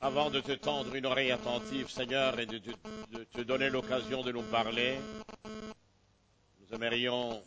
avant de te tendre une oreille attentive, Seigneur, et de te donner l'occasion de nous parler, nous aimerions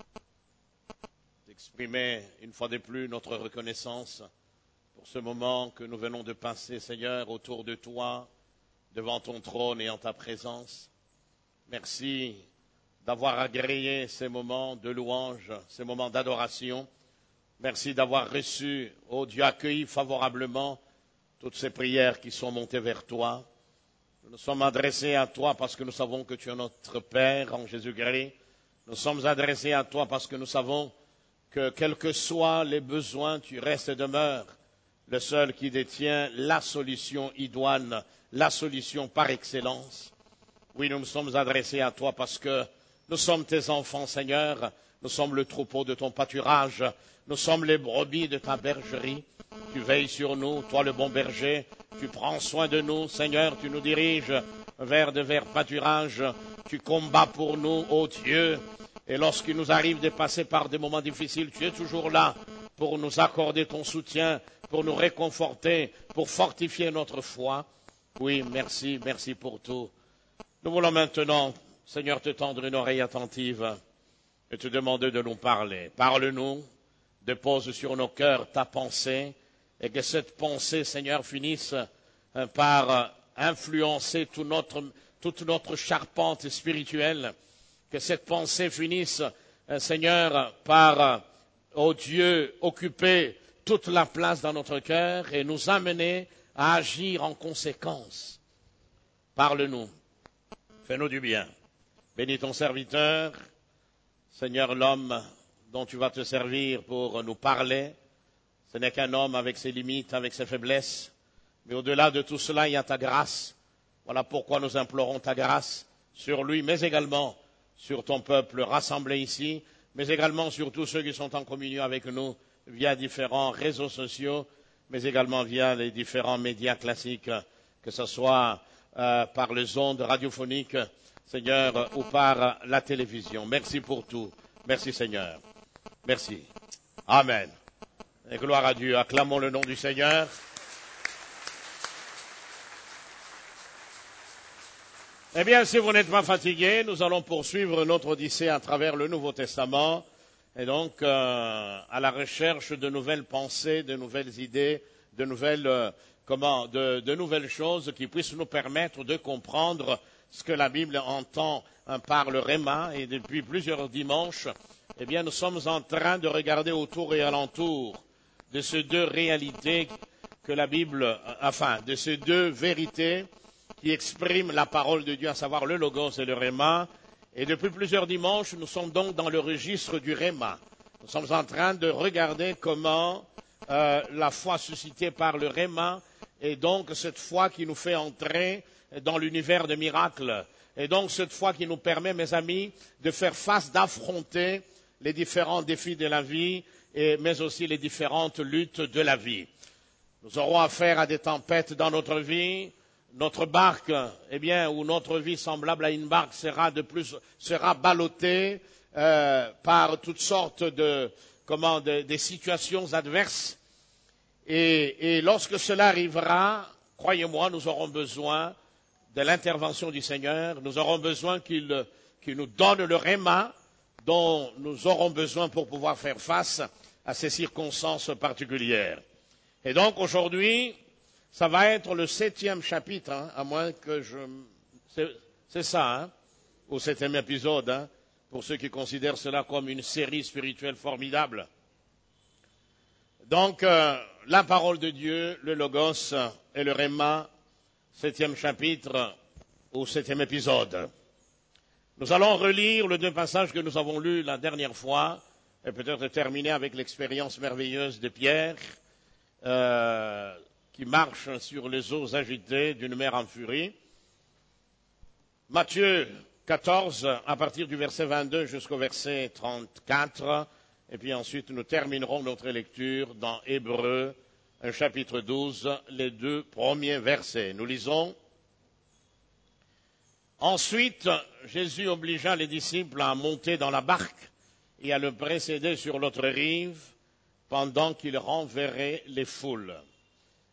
exprimer une fois de plus notre reconnaissance pour ce moment que nous venons de passer, Seigneur, autour de toi, devant ton trône et en ta présence. Merci d'avoir agréé ces moments de louange, ces moments d'adoration. Merci d'avoir reçu, ô Dieu, accueilli favorablement toutes ces prières qui sont montées vers toi. Nous nous sommes adressés à toi parce que nous savons que tu es notre Père en Jésus-Christ. Nous sommes adressés à toi parce que nous savons que quels que soient les besoins, tu restes et demeures le seul qui détient la solution idoine, la solution par excellence. Oui, nous nous sommes adressés à toi parce que nous sommes tes enfants, Seigneur. Nous sommes le troupeau de ton pâturage. Nous sommes les brebis de ta bergerie. Tu veilles sur nous, toi le bon berger. Tu prends soin de nous, Seigneur. Tu nous diriges vers de verts pâturages. Tu combats pour nous, ô Dieu. Et lorsqu'il nous arrive de passer par des moments difficiles, tu es toujours là pour nous accorder ton soutien, pour nous réconforter, pour fortifier notre foi. Oui, merci, merci pour tout. Nous voulons maintenant, Seigneur, te tendre une oreille attentive et te demander de nous parler. Parle-nous, dépose sur nos cœurs ta pensée, et que cette pensée, Seigneur, finisse par influencer toute notre charpente spirituelle, que cette pensée finisse, Seigneur, par, ô Dieu, occuper toute la place dans notre cœur et nous amener à agir en conséquence. Parle-nous, fais-nous du bien. Bénis ton serviteur, Seigneur, l'homme dont tu vas te servir pour nous parler. Ce n'est qu'un homme avec ses limites, avec ses faiblesses. Mais au-delà de tout cela, il y a ta grâce. Voilà pourquoi nous implorons ta grâce sur lui, mais également sur ton peuple rassemblé ici, mais également sur tous ceux qui sont en communion avec nous via différents réseaux sociaux, mais également via les différents médias classiques, que ce soit par les ondes radiophoniques, Seigneur, ou par la télévision. Merci pour tout. Merci, Seigneur. Merci. Amen. Et gloire à Dieu. Acclamons le nom du Seigneur. Eh bien, si vous n'êtes pas fatigués, nous allons poursuivre notre odyssée à travers le Nouveau Testament. Et donc, à la recherche de nouvelles pensées, de nouvelles idées, de nouvelles choses qui puissent nous permettre de comprendre ce que la Bible entend par le Réma. Et depuis plusieurs dimanches, eh bien, nous sommes en train de regarder autour et alentour de ces deux réalités que la Bible, de ces deux vérités qui expriment la parole de Dieu, à savoir le Logos et le Réma. Et depuis plusieurs dimanches, nous sommes donc dans le registre du Réma. Nous sommes en train de regarder comment la foi suscitée par le Réma est donc cette foi qui nous fait entrer dans l'univers des miracles. Et donc cette foi qui nous permet, mes amis, de faire face, d'affronter les différents défis de la vie, mais aussi les différentes luttes de la vie. Nous aurons affaire à des tempêtes dans notre vie. Notre barque, eh bien, ou notre vie semblable à une barque sera ballottée par toutes sortes des situations adverses. Et lorsque cela arrivera, croyez-moi, nous aurons besoin de l'intervention du Seigneur. Nous aurons besoin qu'il nous donne le réma dont nous aurons besoin pour pouvoir faire face à ces circonstances particulières. Et donc aujourd'hui, ça va être le 7e chapitre, à moins que c'est ça, au 7e épisode, pour ceux qui considèrent cela comme une série spirituelle formidable. Donc, la parole de Dieu, le Logos et le Réma, 7e chapitre, au 7e épisode. Nous allons relire les deux passages que nous avons lus la dernière fois, et peut-être terminer avec l'expérience merveilleuse de Pierre, qui marche sur les eaux agitées d'une mer en furie. Matthieu 14, à partir du verset 22 jusqu'au verset 34, et puis ensuite nous terminerons notre lecture dans Hébreux, chapitre 12, les 2 premiers versets. Nous lisons. Ensuite, Jésus obligea les disciples à monter dans la barque et à le précéder sur l'autre rive, pendant qu'il renverrait les foules.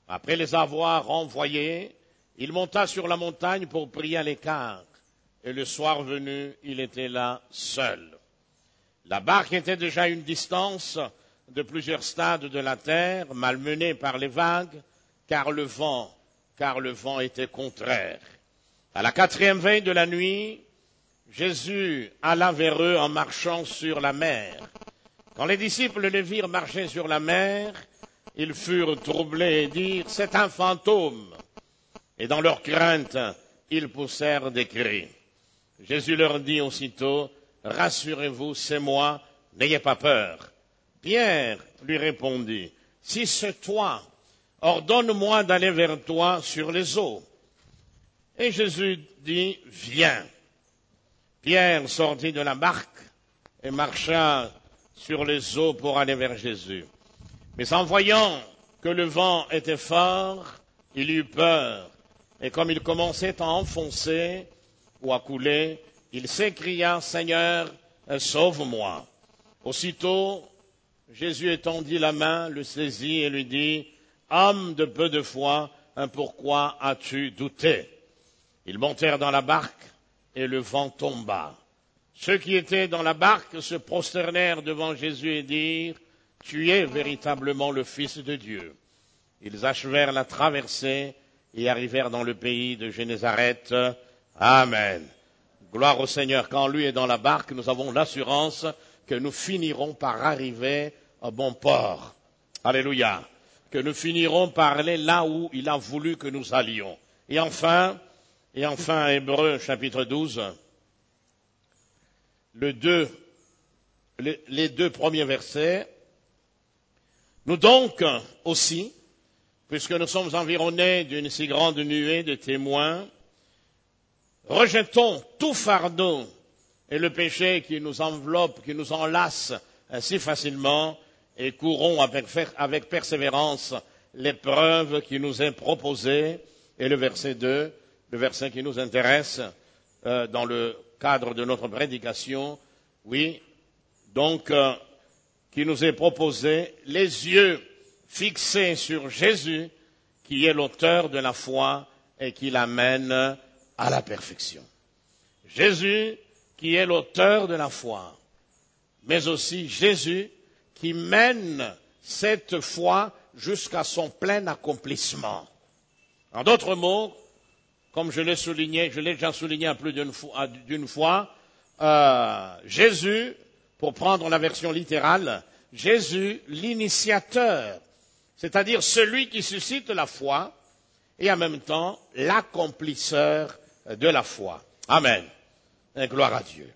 Après les avoir renvoyés, il monta sur la montagne pour prier à l'écart. Et le soir venu, il était là seul. La barque était déjà à une distance de plusieurs stades de la terre, malmenée par les vagues, car le vent était contraire. À la 4e veille de la nuit, Jésus alla vers eux en marchant sur la mer. Quand les disciples le virent marcher sur la mer, ils furent troublés et dirent, c'est un fantôme. Et dans leur crainte, ils poussèrent des cris. Jésus leur dit aussitôt, rassurez-vous, c'est moi, n'ayez pas peur. Pierre lui répondit, si c'est toi, ordonne-moi d'aller vers toi sur les eaux. Et Jésus dit, viens. Pierre sortit de la barque et marcha sur les eaux pour aller vers Jésus. Mais en voyant que le vent était fort, il eut peur. Et comme il commençait à enfoncer ou à couler, il s'écria, Seigneur, sauve-moi. Aussitôt, Jésus étendit la main, le saisit et lui dit, homme de peu de foi, pourquoi as-tu douté? Ils montèrent dans la barque et le vent tomba. Ceux qui étaient dans la barque se prosternèrent devant Jésus et dirent, tu es véritablement le Fils de Dieu. Ils achevèrent la traversée et arrivèrent dans le pays de Génézareth. Amen. Gloire au Seigneur. Quand lui est dans la barque, nous avons l'assurance que nous finirons par arriver à bon port. Alléluia. Que nous finirons par aller là où il a voulu que nous allions. Et enfin, Hébreux chapitre 12, les deux premiers versets. Nous donc aussi, puisque nous sommes environnés d'une si grande nuée de témoins, rejetons tout fardeau et le péché qui nous enveloppe, qui nous enlace si facilement, et courons avec persévérance l'épreuve qui nous est proposée. Et le verset 2, le verset qui nous intéresse dans le cadre de notre prédication, oui, donc qui nous est proposé, les yeux fixés sur Jésus, qui est l'auteur de la foi et qui l'amène à la perfection. Jésus, qui est l'auteur de la foi, mais aussi Jésus, qui mène cette foi jusqu'à son plein accomplissement. En d'autres mots, comme je l'ai déjà souligné à plus d'une fois, Jésus, pour prendre la version littérale, Jésus, l'initiateur, c'est-à-dire celui qui suscite la foi et en même temps l'accomplisseur de la foi. Amen. Et gloire à Dieu.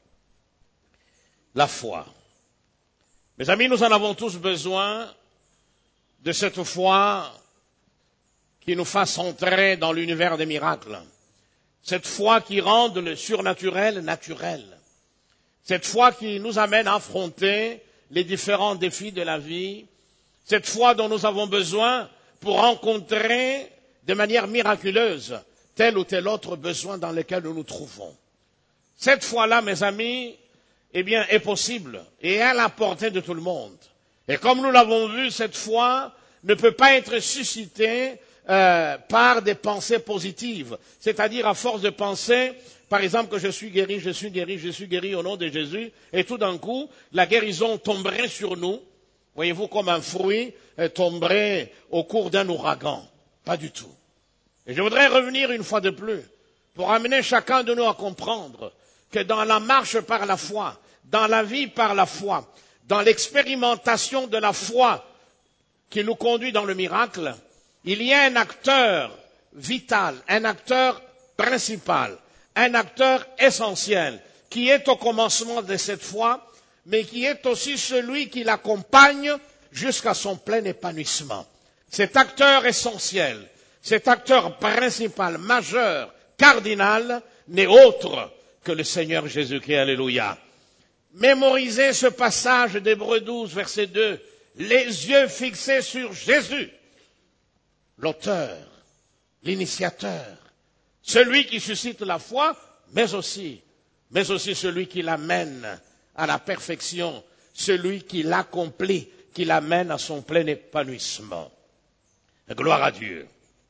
La foi. Mes amis, nous en avons tous besoin de cette foi qui nous fasse entrer dans l'univers des miracles. Cette foi qui rende le surnaturel naturel. Cette foi qui nous amène à affronter les différents défis de la vie. Cette foi dont nous avons besoin pour rencontrer de manière miraculeuse tel ou tel autre besoin dans lequel nous nous trouvons. Cette foi-là, mes amis, est possible et est à la portée de tout le monde. Et comme nous l'avons vu, cette foi ne peut pas être suscitée par des pensées positives. C'est-à-dire à force de penser, par exemple, que je suis guéri au nom de Jésus, et tout d'un coup, la guérison tomberait sur nous, voyez-vous, comme un fruit tomberait au cours d'un ouragan. Pas du tout. Et je voudrais revenir une fois de plus pour amener chacun de nous à comprendre que dans la marche par la foi, dans la vie par la foi, dans l'expérimentation de la foi qui nous conduit dans le miracle, il y a un acteur vital, un acteur principal, un acteur essentiel qui est au commencement de cette foi, mais qui est aussi celui qui l'accompagne jusqu'à son plein épanouissement. Cet acteur essentiel, cet acteur principal, majeur, cardinal, n'est autre que le Seigneur Jésus-Christ. Alléluia. Mémorisez ce passage d'Hébreux 12, verset 2. Les yeux fixés sur Jésus, l'auteur, l'initiateur, celui qui suscite la foi, mais aussi celui qui l'amène à la perfection, celui qui l'accomplit, qui l'amène à son plein épanouissement. Gloire à Dieu.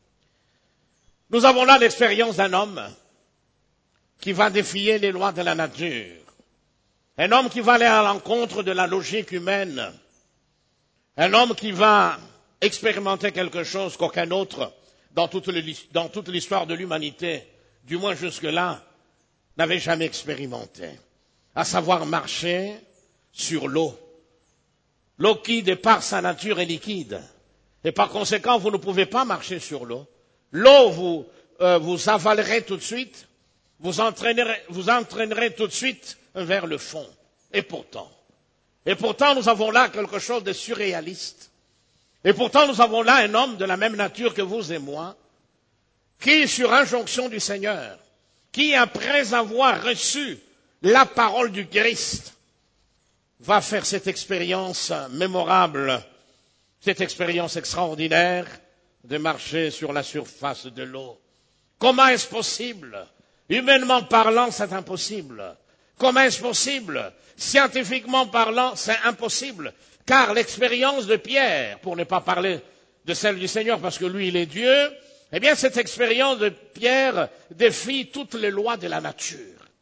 Nous avons là l'expérience d'un homme qui va défier les lois de la nature. Un homme qui va aller à l'encontre de la logique humaine. Un homme qui va expérimenter quelque chose qu'aucun autre dans toute l'histoire de l'humanité, du moins jusque-là, n'avait jamais expérimenté. À savoir marcher sur l'eau. L'eau qui, de par sa nature, est liquide. Et par conséquent, vous ne pouvez pas marcher sur l'eau. L'eau, vous avalerez tout de suite, vous entraînerez tout de suite vers le fond. Et pourtant, nous avons là quelque chose de surréaliste. Et pourtant, nous avons là un homme de la même nature que vous et moi, qui, sur injonction du Seigneur, qui, après avoir reçu la parole du Christ, va faire cette expérience mémorable, cette expérience extraordinaire de marcher sur la surface de l'eau. Comment est-ce possible? Humainement parlant, c'est impossible. Comment est-ce possible? Scientifiquement parlant, c'est impossible. Car l'expérience de Pierre, pour ne pas parler de celle du Seigneur, parce que lui, il est Dieu, eh bien, cette expérience de Pierre défie toutes les lois de la nature.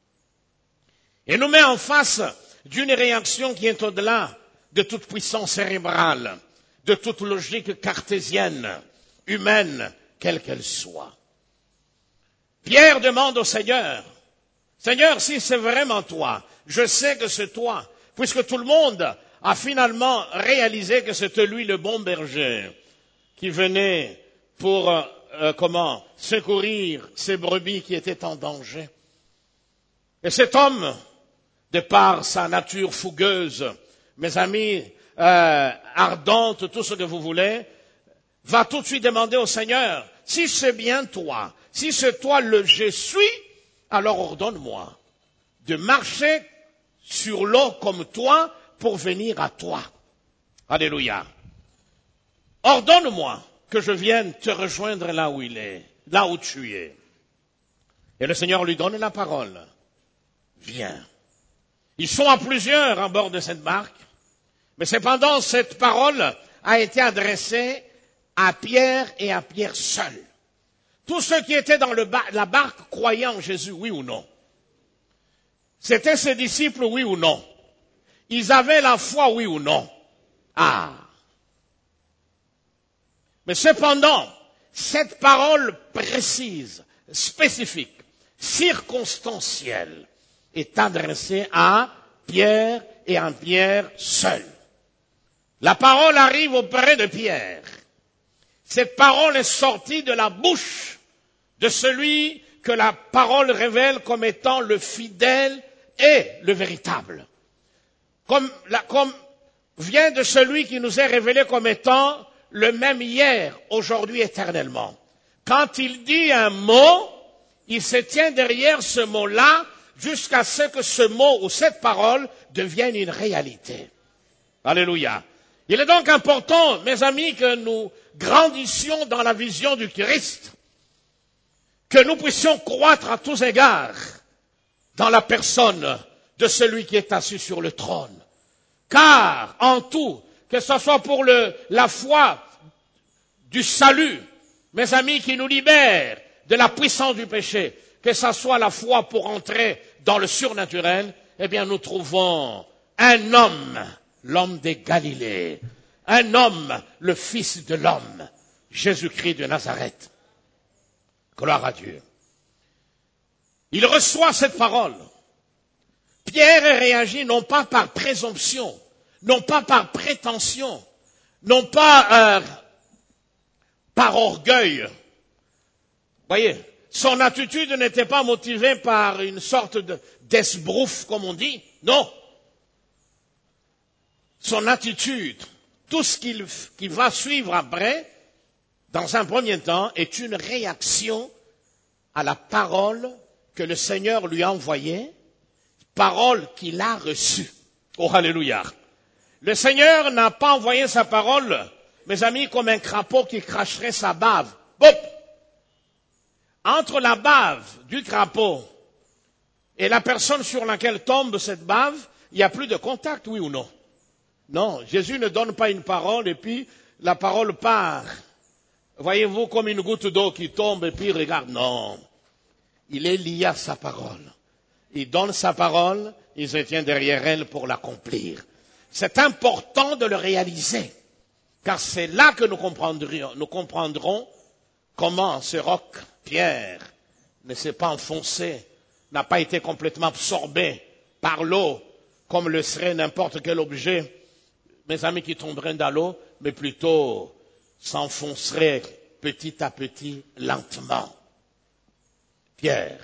Et nous met en face d'une réaction qui est au-delà de toute puissance cérébrale, de toute logique cartésienne, humaine, quelle qu'elle soit. Pierre demande au Seigneur, Seigneur, si c'est vraiment toi, je sais que c'est toi, puisque tout le monde a finalement réalisé que c'était lui le bon berger qui venait pour, secourir ces brebis qui étaient en danger. Et cet homme, de par sa nature fougueuse, mes amis, ardente, tout ce que vous voulez, va tout de suite demander au Seigneur, si c'est bien toi, si c'est toi le je suis, alors ordonne-moi de marcher sur l'eau comme toi pour venir à toi. Alléluia. Ordonne-moi que je vienne te rejoindre là où il est, là où tu es. Et le Seigneur lui donne la parole. Viens. Ils sont à plusieurs à bord de cette barque, mais cependant cette parole a été adressée à Pierre et à Pierre seul. Tous ceux qui étaient dans la barque croyaient en Jésus, oui ou non? C'étaient ses disciples, oui ou non? Ils avaient la foi, oui ou non? Ah! Mais cependant, cette parole précise, spécifique, circonstancielle, est adressée à Pierre et à Pierre seul. La parole arrive auprès de Pierre. Cette parole est sortie de la bouche de celui que la parole révèle comme étant le fidèle et le véritable. Comme vient de celui qui nous est révélé comme étant le même hier, aujourd'hui, éternellement. Quand il dit un mot, il se tient derrière ce mot-là jusqu'à ce que ce mot ou cette parole devienne une réalité. Alléluia. Il est donc important, mes amis, que nous grandissions dans la vision du Christ, que nous puissions croître à tous égards dans la personne de celui qui est assis sur le trône. Car, en tout, que ce soit pour la foi du salut, mes amis, qui nous libère de la puissance du péché, que ce soit la foi pour entrer dans le surnaturel, eh bien nous trouvons un homme, l'homme des Galilées, un homme, le Fils de l'homme, Jésus-Christ de Nazareth. Gloire à Dieu. Il reçoit cette parole. Pierre réagit non pas par présomption, non pas par prétention, non pas par orgueil. Voyez, son attitude n'était pas motivée par une sorte d'esbrouf, comme on dit. Non. Son attitude, tout ce qui va suivre après, dans un premier temps, est une réaction à la parole que le Seigneur lui a envoyée, parole qu'il a reçue. Oh, alléluia. Le Seigneur n'a pas envoyé sa parole, mes amis, comme un crapaud qui cracherait sa bave. Bop! Entre la bave du crapaud et la personne sur laquelle tombe cette bave, il n'y a plus de contact, oui ou non? Non, Jésus ne donne pas une parole et puis la parole part voyez-vous, comme une goutte d'eau qui tombe et puis regarde. Non, il est lié à sa parole. Il donne sa parole, il se tient derrière elle pour l'accomplir. C'est important de le réaliser, car c'est là que nous comprendrons comment ce roc, Pierre, ne s'est pas enfoncé, n'a pas été complètement absorbé par l'eau, comme le serait n'importe quel objet, mes amis, qui tomberaient dans l'eau, mais plutôt s'enfoncerait petit à petit, lentement. Pierre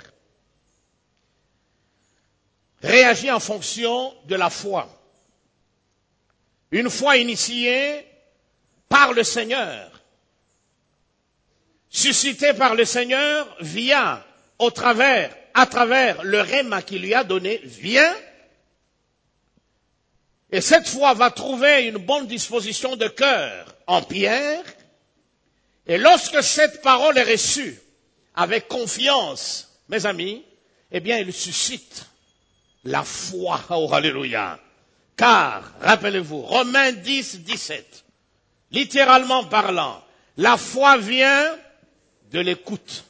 réagit en fonction de la foi. Une foi initiée par le Seigneur, suscitée par le Seigneur via, à travers le rhéma qu'il lui a donné, vient. Et cette foi va trouver une bonne disposition de cœur en Pierre. Et lorsque cette parole est reçue avec confiance, mes amis, eh bien, il suscite la foi. Oh, alléluia. Car, rappelez-vous, Romains 10, 17, littéralement parlant, la foi vient de l'écoute.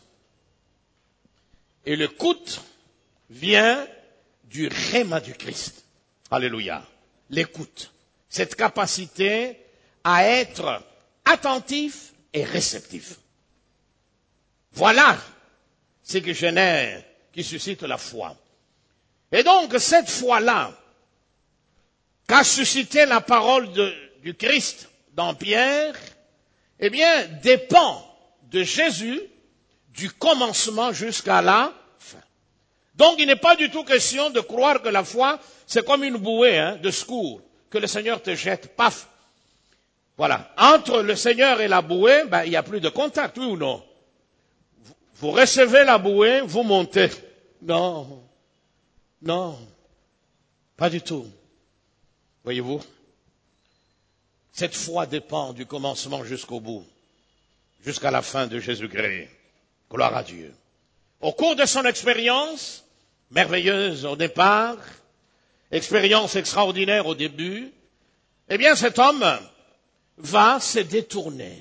Et l'écoute vient du rhéma du Christ. Alléluia. L'écoute. Cette capacité à être attentif et réceptif. Voilà ce qui génère, qui suscite la foi. Et donc, cette foi-là, qu'a suscité la parole du Christ dans Pierre, eh bien, dépend de Jésus du commencement jusqu'à la fin. Donc, il n'est pas du tout question de croire que la foi, c'est comme une bouée de secours que le Seigneur te jette, paf. Voilà. Entre le Seigneur et la bouée, il n'y a plus de contact, oui ou non? Vous recevez la bouée, vous montez. Non, non, pas du tout. Voyez-vous, cette foi dépend du commencement jusqu'au bout, jusqu'à la fin de Jésus-Christ. Gloire à Dieu. Au cours de son expérience, merveilleuse au départ, expérience extraordinaire au début, eh bien cet homme va se détourner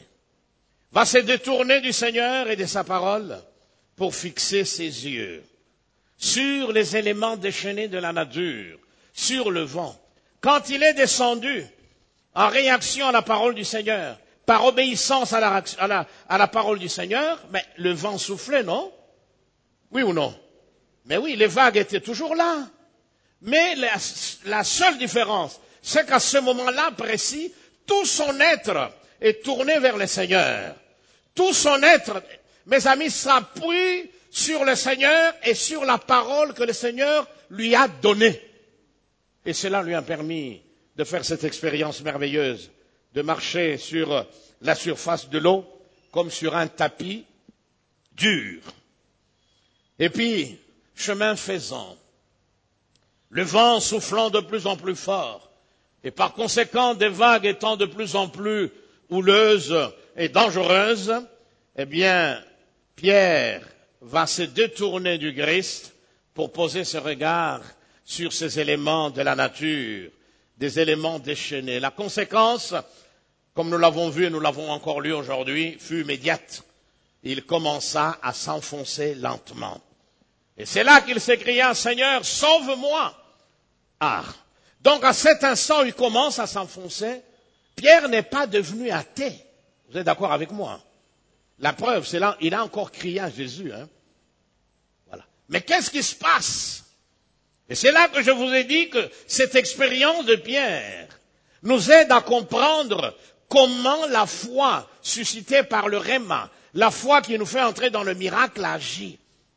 du Seigneur et de sa parole pour fixer ses yeux sur les éléments déchaînés de la nature, sur le vent. Quand il est descendu en réaction à la parole du Seigneur, par obéissance à la parole du Seigneur, mais le vent soufflait, non? Oui ou non? Mais oui, les vagues étaient toujours là. Mais la seule différence, c'est qu'à ce moment-là précis, tout son être est tourné vers le Seigneur. Tout son être, mes amis, s'appuie sur le Seigneur et sur la parole que le Seigneur lui a donnée. Et cela lui a permis de faire cette expérience merveilleuse, de marcher sur la surface de l'eau comme sur un tapis dur. Et puis, chemin faisant, le vent soufflant de plus en plus fort, et par conséquent des vagues étant de plus en plus houleuses et dangereuses, eh bien, Pierre va se détourner du Christ pour poser ses regards sur ces éléments de la nature, des éléments déchaînés. La conséquence, comme nous l'avons vu et nous l'avons encore lu aujourd'hui, fut immédiate. Il commença à s'enfoncer lentement. Et c'est là qu'il s'écria, Seigneur, sauve-moi. Ah. Donc à cet instant, il commence à s'enfoncer. Pierre n'est pas devenu athée. Vous êtes d'accord avec moi? La preuve, c'est là, il a encore crié à Jésus. Voilà. Mais qu'est-ce qui se passe? Et c'est là que je vous ai dit que cette expérience de Pierre nous aide à comprendre comment la foi suscitée par le rhéma, la foi qui nous fait entrer dans le miracle, agit.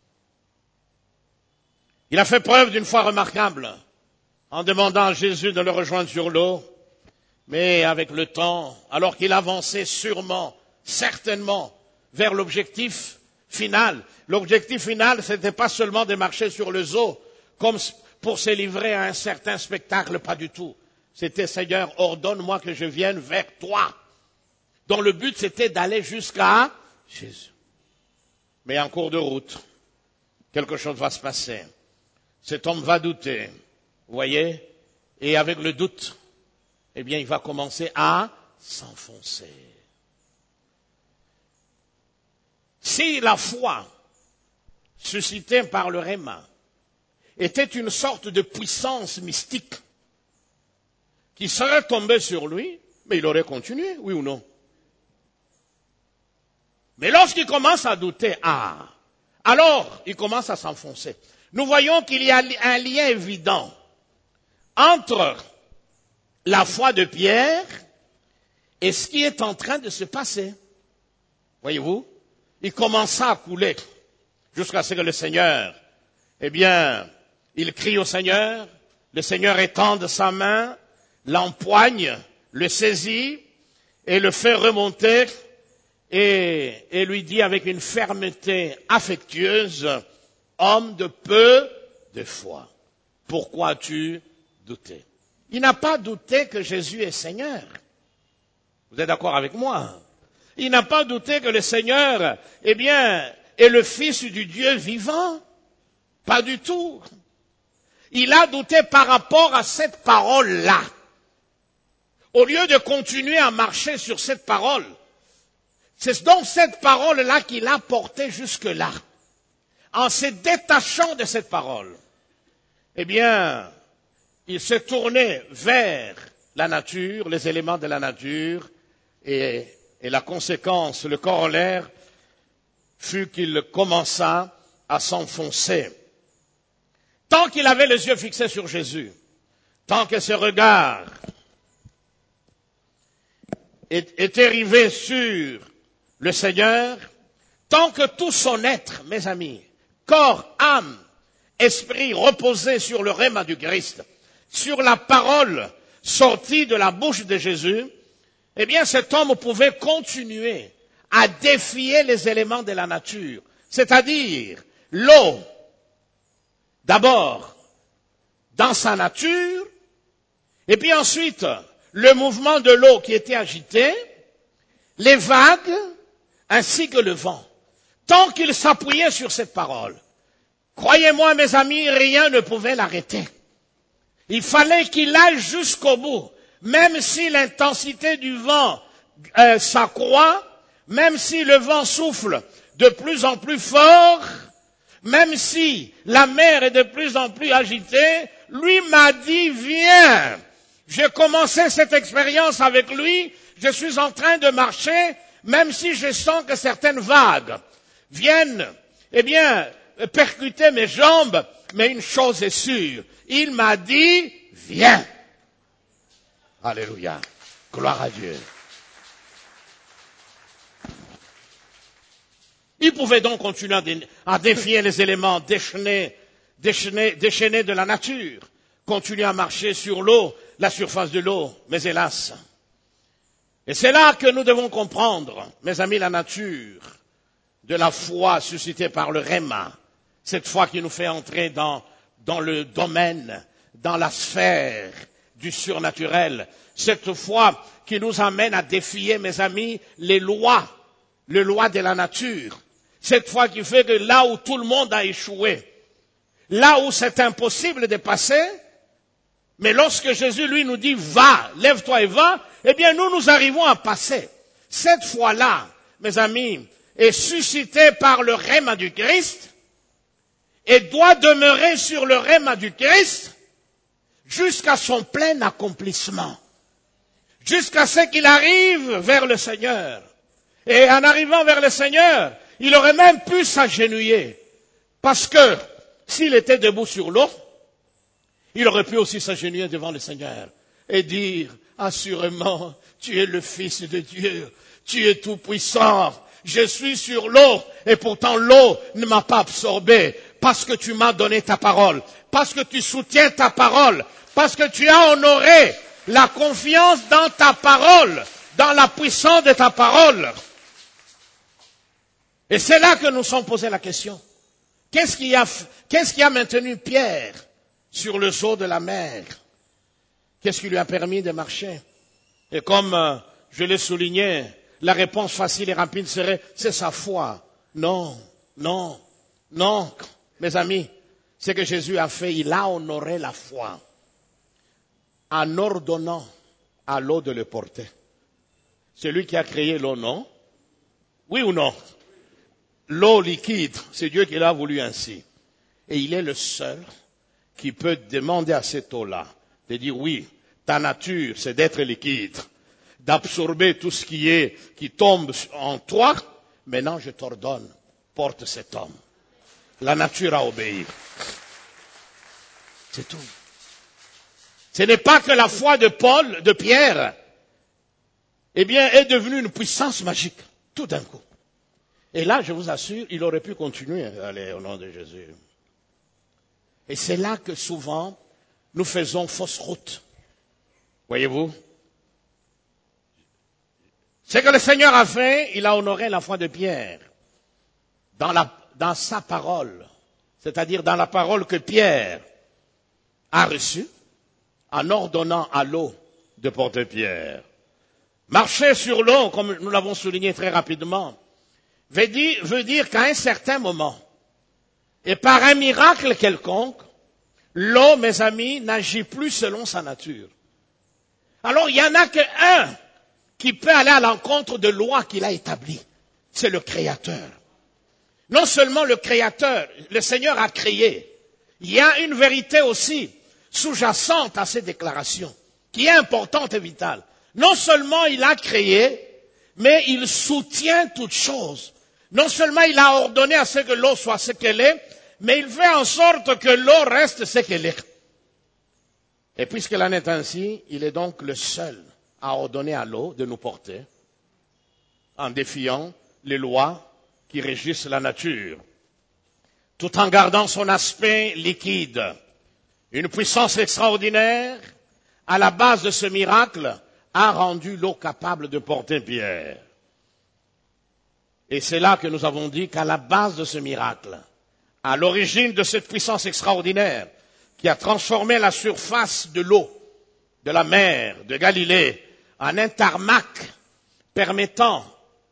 Il a fait preuve d'une foi remarquable en demandant à Jésus de le rejoindre sur l'eau. Mais avec le temps, alors qu'il avançait sûrement, certainement, vers l'objectif final, ce n'était pas seulement de marcher sur les eaux, comme pour se livrer à un certain spectacle, pas du tout. C'était, Seigneur, ordonne-moi que je vienne vers toi. dont le but c'était d'aller jusqu'à Jésus. Mais en cours de route, quelque chose va se passer. Cet homme va douter, vous voyez, et avec le doute, eh bien, il va commencer à s'enfoncer. si la foi suscitée par le Rhéma était une sorte de puissance mystique qui serait tombée sur lui, mais il aurait continué, oui ou non? Mais lorsqu'il commence à douter, alors il commence à s'enfoncer. Nous voyons qu'il y a un lien évident entre la foi de Pierre et ce qui est en train de se passer. Voyez-vous, il commença à couler jusqu'à ce que le Seigneur, il crie au Seigneur, le Seigneur étende sa main, l'empoigne, le saisit et le fait remonter et lui dit avec une fermeté affectueuse, homme de peu de foi, pourquoi as-tu douté? Il n'a pas douté que Jésus est Seigneur. Vous êtes d'accord avec moi? Il n'a pas douté que le Seigneur, est le Fils du Dieu vivant. Pas du tout. Il a douté par rapport à cette parole-là. Au lieu de continuer à marcher sur cette parole, c'est donc cette parole-là qu'il a portée jusque-là. En se détachant de cette parole, il s'est tourné vers la nature, les éléments de la nature, et la conséquence, le corollaire, fut qu'il commença à s'enfoncer. Tant qu'il avait les yeux fixés sur Jésus, tant que ses regards étaient rivés sur le Seigneur, tant que tout son être, mes amis, corps, âme, esprit reposait sur le rhéma du Christ, sur la parole sortie de la bouche de Jésus, cet homme pouvait continuer à défier les éléments de la nature, c'est-à-dire l'eau, d'abord dans sa nature, et puis ensuite le mouvement de l'eau qui était agité, les vagues, ainsi que le vent. Tant qu'il s'appuyait sur cette parole, croyez-moi mes amis, rien ne pouvait l'arrêter. Il fallait qu'il aille jusqu'au bout, même si l'intensité du vent s'accroît, même si le vent souffle de plus en plus fort, même si la mer est de plus en plus agitée, lui m'a dit, viens. J'ai commencé cette expérience avec lui, je suis en train de marcher, même si je sens que certaines vagues viennent, percuter mes jambes, mais une chose est sûre, il m'a dit, viens. Alléluia. Gloire à Dieu. Il pouvait donc continuer à défier les éléments déchaînés de la nature, continuer à marcher sur l'eau, la surface de l'eau, mais hélas. Et c'est là que nous devons comprendre, mes amis, la nature de la foi suscitée par le Rhéma, cette foi qui nous fait entrer dans le domaine, dans la sphère du surnaturel, cette foi qui nous amène à défier, mes amis, les lois de la nature, cette foi qui fait que là où tout le monde a échoué, là où c'est impossible de passer, mais lorsque Jésus, lui, nous dit, va, lève-toi et va, nous arrivons à passer. Cette foi-là, mes amis, est suscitée par le rhéma du Christ et doit demeurer sur le rhéma du Christ jusqu'à son plein accomplissement, jusqu'à ce qu'il arrive vers le Seigneur. Et en arrivant vers le Seigneur, il aurait même pu s'agenouiller, parce que s'il était debout sur l'eau, il aurait pu aussi s'agenouiller devant le Seigneur et dire, assurément, tu es le Fils de Dieu, tu es tout puissant, je suis sur l'eau et pourtant l'eau ne m'a pas absorbé parce que tu m'as donné ta parole, parce que tu soutiens ta parole, parce que tu as honoré la confiance dans ta parole, dans la puissance de ta parole. Et c'est là que nous sommes posés la question. Qu'est-ce qui a maintenu Pierre sur le seau de la mer? Qu'est-ce qui lui a permis de marcher? Et comme je l'ai souligné, la réponse facile et rapide serait, c'est sa foi. Non, non, non, mes amis, ce que Jésus a fait, il a honoré la foi en ordonnant à l'eau de le porter. C'est lui qui a créé l'eau, non? Oui ou non? l'eau liquide. C'est Dieu qui l'a voulu ainsi. Et il est le seul qui peut demander à cette eau-là de dire oui, ta nature, c'est d'être liquide, d'absorber tout ce qui tombe en toi. Maintenant, je t'ordonne, porte cet homme. La nature a obéi. C'est tout. Ce n'est pas que la foi de Pierre, eh bien, est devenue une puissance magique, tout d'un coup. Et là, je vous assure, il aurait pu continuer à aller au nom de Jésus. Et c'est là que souvent, nous faisons fausse route. Voyez-vous? Ce que le Seigneur a fait, il a honoré la foi de Pierre dans sa parole, c'est-à-dire dans la parole que Pierre a reçue, en ordonnant à l'eau de porter Pierre. Marcher sur l'eau, comme nous l'avons souligné très rapidement, veut dire qu'à un certain moment, et par un miracle quelconque, l'eau, mes amis, n'agit plus selon sa nature. Alors, il n'y en a qu'un qui peut aller à l'encontre de lois qu'il a établies. C'est le Créateur. Non seulement le Créateur, le Seigneur a créé. Il y a une vérité aussi sous-jacente à ces déclarations, qui est importante et vitale. Non seulement il a créé, mais il soutient toutes choses. Non seulement il a ordonné à ce que l'eau soit ce qu'elle est, mais il fait en sorte que l'eau reste ce qu'elle est. Et puisqu'il en est ainsi, il est donc le seul à ordonner à l'eau de nous porter, en défiant les lois qui régissent la nature, tout en gardant son aspect liquide. Une puissance extraordinaire, à la base de ce miracle, a rendu l'eau capable de porter Pierre. Et c'est là que nous avons dit qu'à la base de ce miracle, à l'origine de cette puissance extraordinaire qui a transformé la surface de l'eau, de la mer, de Galilée, en un tarmac permettant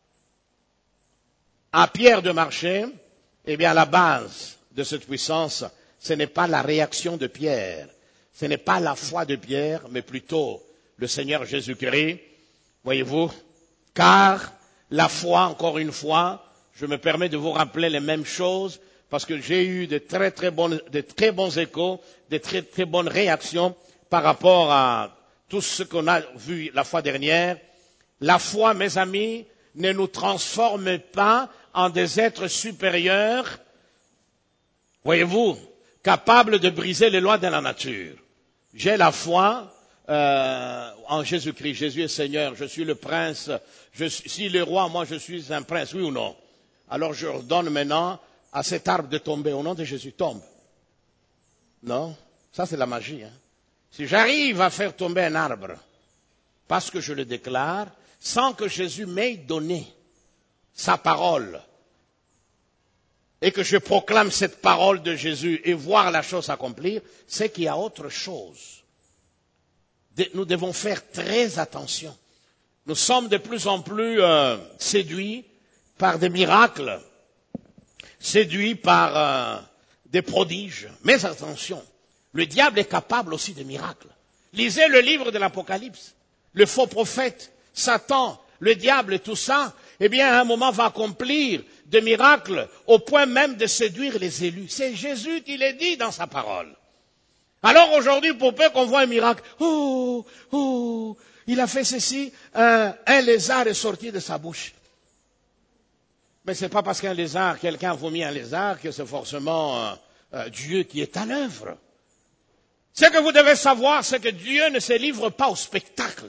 à Pierre de marcher, eh bien, à la base de cette puissance, ce n'est pas la réaction de Pierre, ce n'est pas la foi de Pierre, mais plutôt le Seigneur Jésus-Christ, voyez-vous, car la foi, encore une fois, je me permets de vous rappeler les mêmes choses, parce que j'ai eu de très bons échos, de très bonnes réactions par rapport à tout ce qu'on a vu la fois dernière. La foi, mes amis, ne nous transforme pas en des êtres supérieurs, voyez-vous, capables de briser les lois de la nature. J'ai la foi en Jésus-Christ. Jésus est Seigneur, je suis le prince, s'il est roi, moi je suis un prince, oui ou non? Alors je ordonne maintenant à cet arbre de tomber, au nom de Jésus, tombe. Non, ça c'est la magie. Hein. Si j'arrive à faire tomber un arbre, parce que je le déclare, sans que Jésus m'ait donné sa parole, et que je proclame cette parole de Jésus et voir la chose s'accomplir, c'est qu'il y a autre chose. Nous devons faire très attention. Nous sommes de plus en plus séduits par des miracles, séduits par des prodiges. Mais attention, le diable est capable aussi de miracles. Lisez le livre de l'Apocalypse. Le faux prophète, Satan, le diable et tout ça, eh bien, à un moment va accomplir des miracles au point même de séduire les élus. C'est Jésus qui l'a dit dans sa parole. Alors aujourd'hui, pour peu qu'on voit un miracle, il a fait ceci, un lézard est sorti de sa bouche. Mais c'est pas parce qu'un lézard, quelqu'un a vomi un lézard que c'est forcément Dieu qui est à l'œuvre. Ce que vous devez savoir, c'est que Dieu ne se livre pas au spectacle.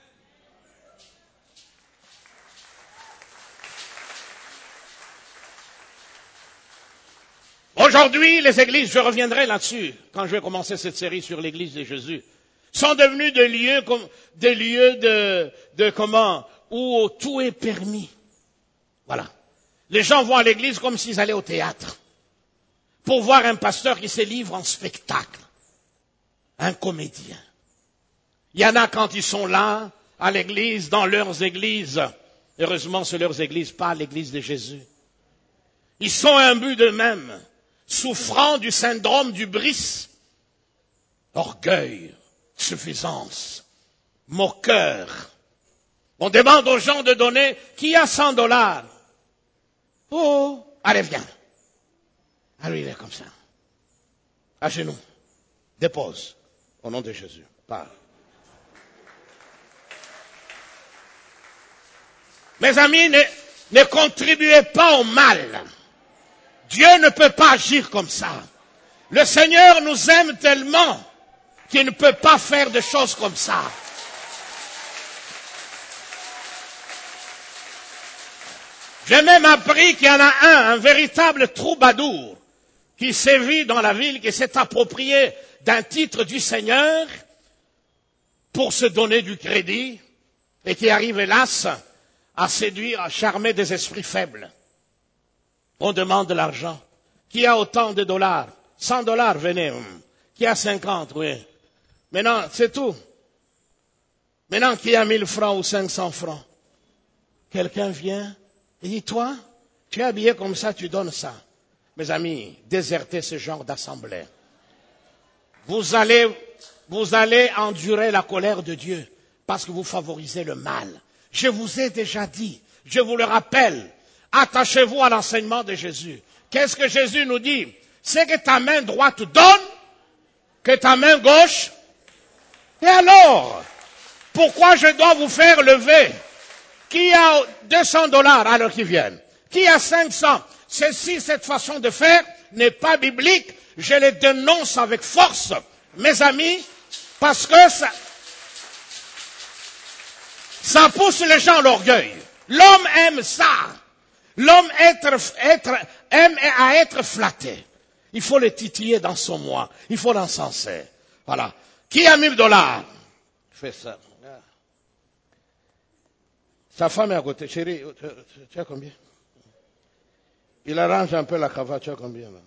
Aujourd'hui, les églises, je reviendrai là-dessus, quand je vais commencer cette série sur l'église de Jésus, sont devenues des lieux de comment, où tout est permis. Voilà. Les gens vont à l'église comme s'ils allaient au théâtre, pour voir un pasteur qui se livre en spectacle, un comédien. Il y en a quand ils sont là, à l'église, dans leurs églises. Heureusement, c'est leurs églises, pas l'église de Jésus. Ils sont imbus d'eux-mêmes, souffrant du syndrome du bris, orgueil, suffisance, moqueur. On demande aux gens de donner, qui a $100? Oh, Allez, viens. Allez, il est comme ça. À genoux. Dépose. Au nom de Jésus. Parle. Mes amis, ne contribuez pas au mal. Dieu ne peut pas agir comme ça. Le Seigneur nous aime tellement qu'il ne peut pas faire de choses comme ça. J'ai même appris qu'il y en a un véritable troubadour, qui sévit dans la ville, qui s'est approprié d'un titre du Seigneur pour se donner du crédit et qui arrive, hélas, à séduire, à charmer des esprits faibles. On demande de l'argent. Qui a autant de dollars? 100 dollars, venez. Qui a 50, oui. Maintenant, c'est tout. Maintenant, qui a 1000 francs ou 500 francs? Quelqu'un vient et dit, toi, tu es habillé comme ça, tu donnes ça. Mes amis, désertez ce genre d'assemblée. Vous allez endurer la colère de Dieu parce que vous favorisez le mal. Je vous ai déjà dit, je vous le rappelle, attachez-vous à l'enseignement de Jésus. Qu'est-ce que Jésus nous dit? C'est que ta main droite donne, que ta main gauche. Et alors, pourquoi je dois vous faire lever? Qui a 200 dollars alors qu'ils viennent? Qui a 500? Cette façon de faire n'est pas biblique. Je les dénonce avec force, mes amis, parce que ça pousse les gens à l'orgueil. L'homme aime ça. L'homme aime à être flatté. Il faut le titiller dans son moi. Il faut l'encenser. Voilà. Qui a 1000 dollars? Fais ça. Sa femme est à côté. Chérie, tu as combien? Il arrange un peu la cravate. Tu as combien là?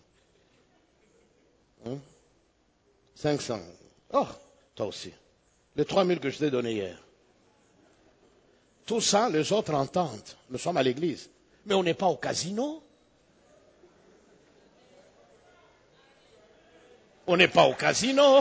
500. Oh, toi aussi. Les 3000 que je t'ai donnés hier. Tout ça, les autres entendent. Nous sommes à l'église. Mais on n'est pas au casino. On n'est pas au casino.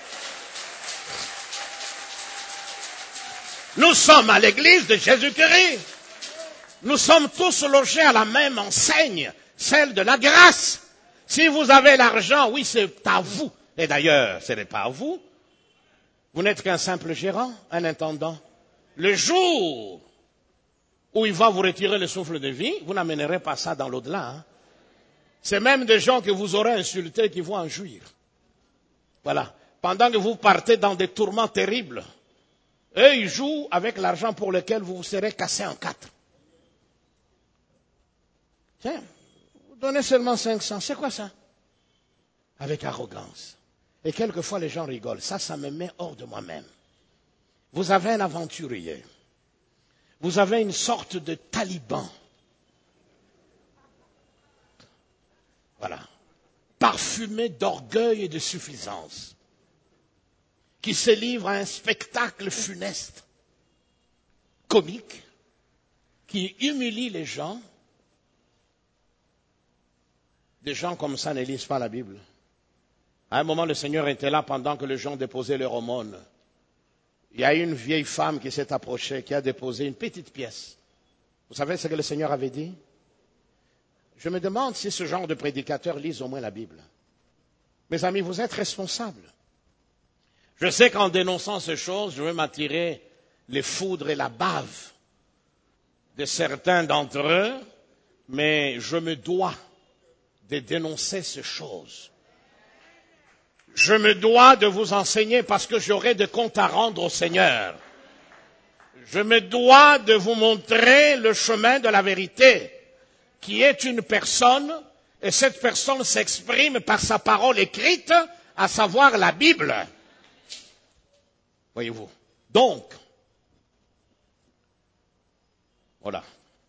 Nous sommes à l'église de Jésus-Christ. Nous sommes tous logés à la même enseigne, celle de la grâce. Si vous avez l'argent, oui, c'est à vous. Et d'ailleurs, ce n'est pas à vous. Vous n'êtes qu'un simple gérant, un intendant. Le jour où il va vous retirer le souffle de vie, vous n'amènerez pas ça dans l'au-delà. Hein. C'est même des gens que vous aurez insultés qui vont en jouir. Voilà. Pendant que vous partez dans des tourments terribles, eux, ils jouent avec l'argent pour lequel vous vous serez cassé en quatre. Tiens, vous donnez seulement 500, c'est quoi ça? Avec arrogance. Et quelquefois, les gens rigolent. Ça me met hors de moi-même. Vous avez un aventurier. Vous avez une sorte de taliban. Voilà. Parfumé d'orgueil et de suffisance. Qui se livre à un spectacle funeste, comique, qui humilie les gens. Des gens comme ça ne lisent pas la Bible. À un moment, le Seigneur était là pendant que les gens déposaient leur aumône. Il y a une vieille femme qui s'est approchée, qui a déposé une petite pièce. Vous savez ce que le Seigneur avait dit? Je me demande si ce genre de prédicateurs lisent au moins la Bible. Mes amis, vous êtes responsables. Je sais qu'en dénonçant ces choses, je vais m'attirer les foudres et la bave de certains d'entre eux, mais je me dois de dénoncer ces choses. Je me dois de vous enseigner parce que j'aurai des comptes à rendre au Seigneur. Je me dois de vous montrer le chemin de la vérité, qui est une personne, et cette personne s'exprime par sa parole écrite, à savoir la Bible. Voyez-vous. Donc, voilà.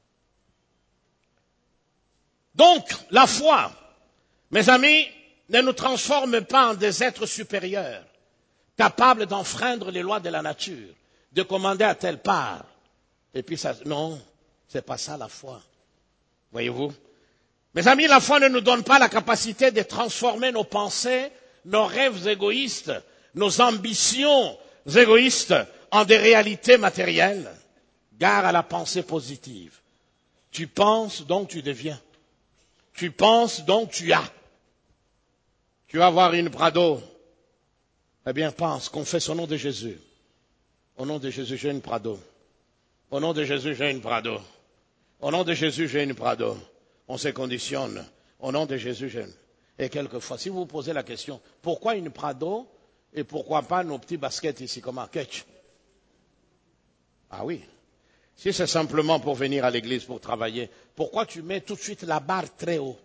Donc, la foi, mes amis, ne nous transforme pas en des êtres supérieurs, capables d'enfreindre les lois de la nature, de commander à telle part. Et puis ça, non, c'est pas ça la foi. Voyez-vous? Mes amis, la foi ne nous donne pas la capacité de transformer nos pensées, nos rêves égoïstes, nos ambitions égoïstes en des réalités matérielles. Gare à la pensée positive. Tu penses, donc tu deviens. Tu penses, donc tu as. Tu vas avoir une Prado. Eh bien, pense, confesse au nom de Jésus. Au nom de Jésus, j'ai une Prado. Au nom de Jésus, j'ai une Prado. Au nom de Jésus, j'ai une Prado. On se conditionne. Au nom de Jésus, j'ai une. Et quelquefois, si vous vous posez la question, pourquoi une Prado et pourquoi pas nos petits baskets ici, comme un catch? Ah oui. Si c'est simplement pour venir à l'église, pour travailler, pourquoi tu mets tout de suite la barre très haut?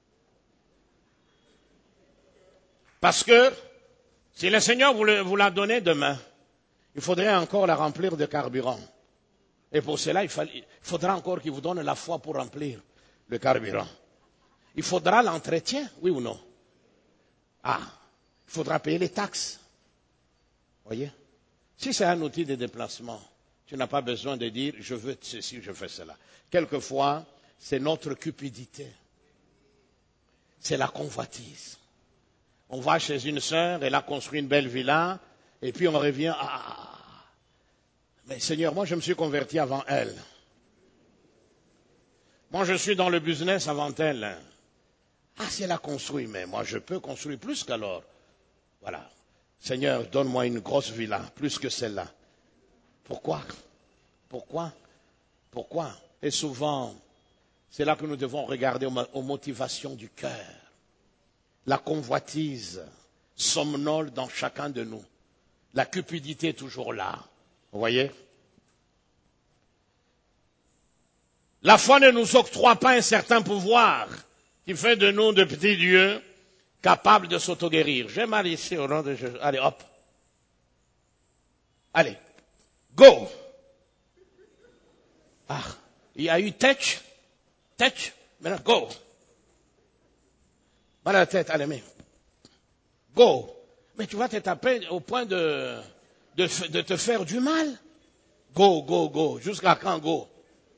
Parce que si le Seigneur vous l'a donné demain, il faudrait encore la remplir de carburant. Et pour cela, il faudra encore qu'il vous donne la foi pour remplir le carburant. Il faudra l'entretien, oui ou non? Ah, il faudra payer les taxes. Voyez? Si c'est un outil de déplacement, tu n'as pas besoin de dire je veux ceci, je fais cela. Quelquefois, c'est notre cupidité. C'est la convoitise. On va chez une sœur, elle a construit une belle villa, et puis on revient, mais Seigneur, moi je me suis converti avant elle. Moi je suis dans le business avant elle. Ah, si elle a construit, mais moi je peux construire plus qu'alors. Voilà. Seigneur, donne-moi une grosse villa, plus que celle-là. Pourquoi? Pourquoi? Pourquoi? Et souvent, c'est là que nous devons regarder aux motivations du cœur. La convoitise somnole dans chacun de nous. La cupidité est toujours là. Vous voyez? La foi ne nous octroie pas un certain pouvoir qui fait de nous de petits dieux capables de s'auto-guérir. J'ai mal ici au nom de Jésus. Allez, hop. Allez. Go. Ah, il y a eu touch. Maintenant, go. Voilà la tête, allez, mais. Go. Mais tu vas te taper au point de te faire du mal. Go. Jusqu'à quand go?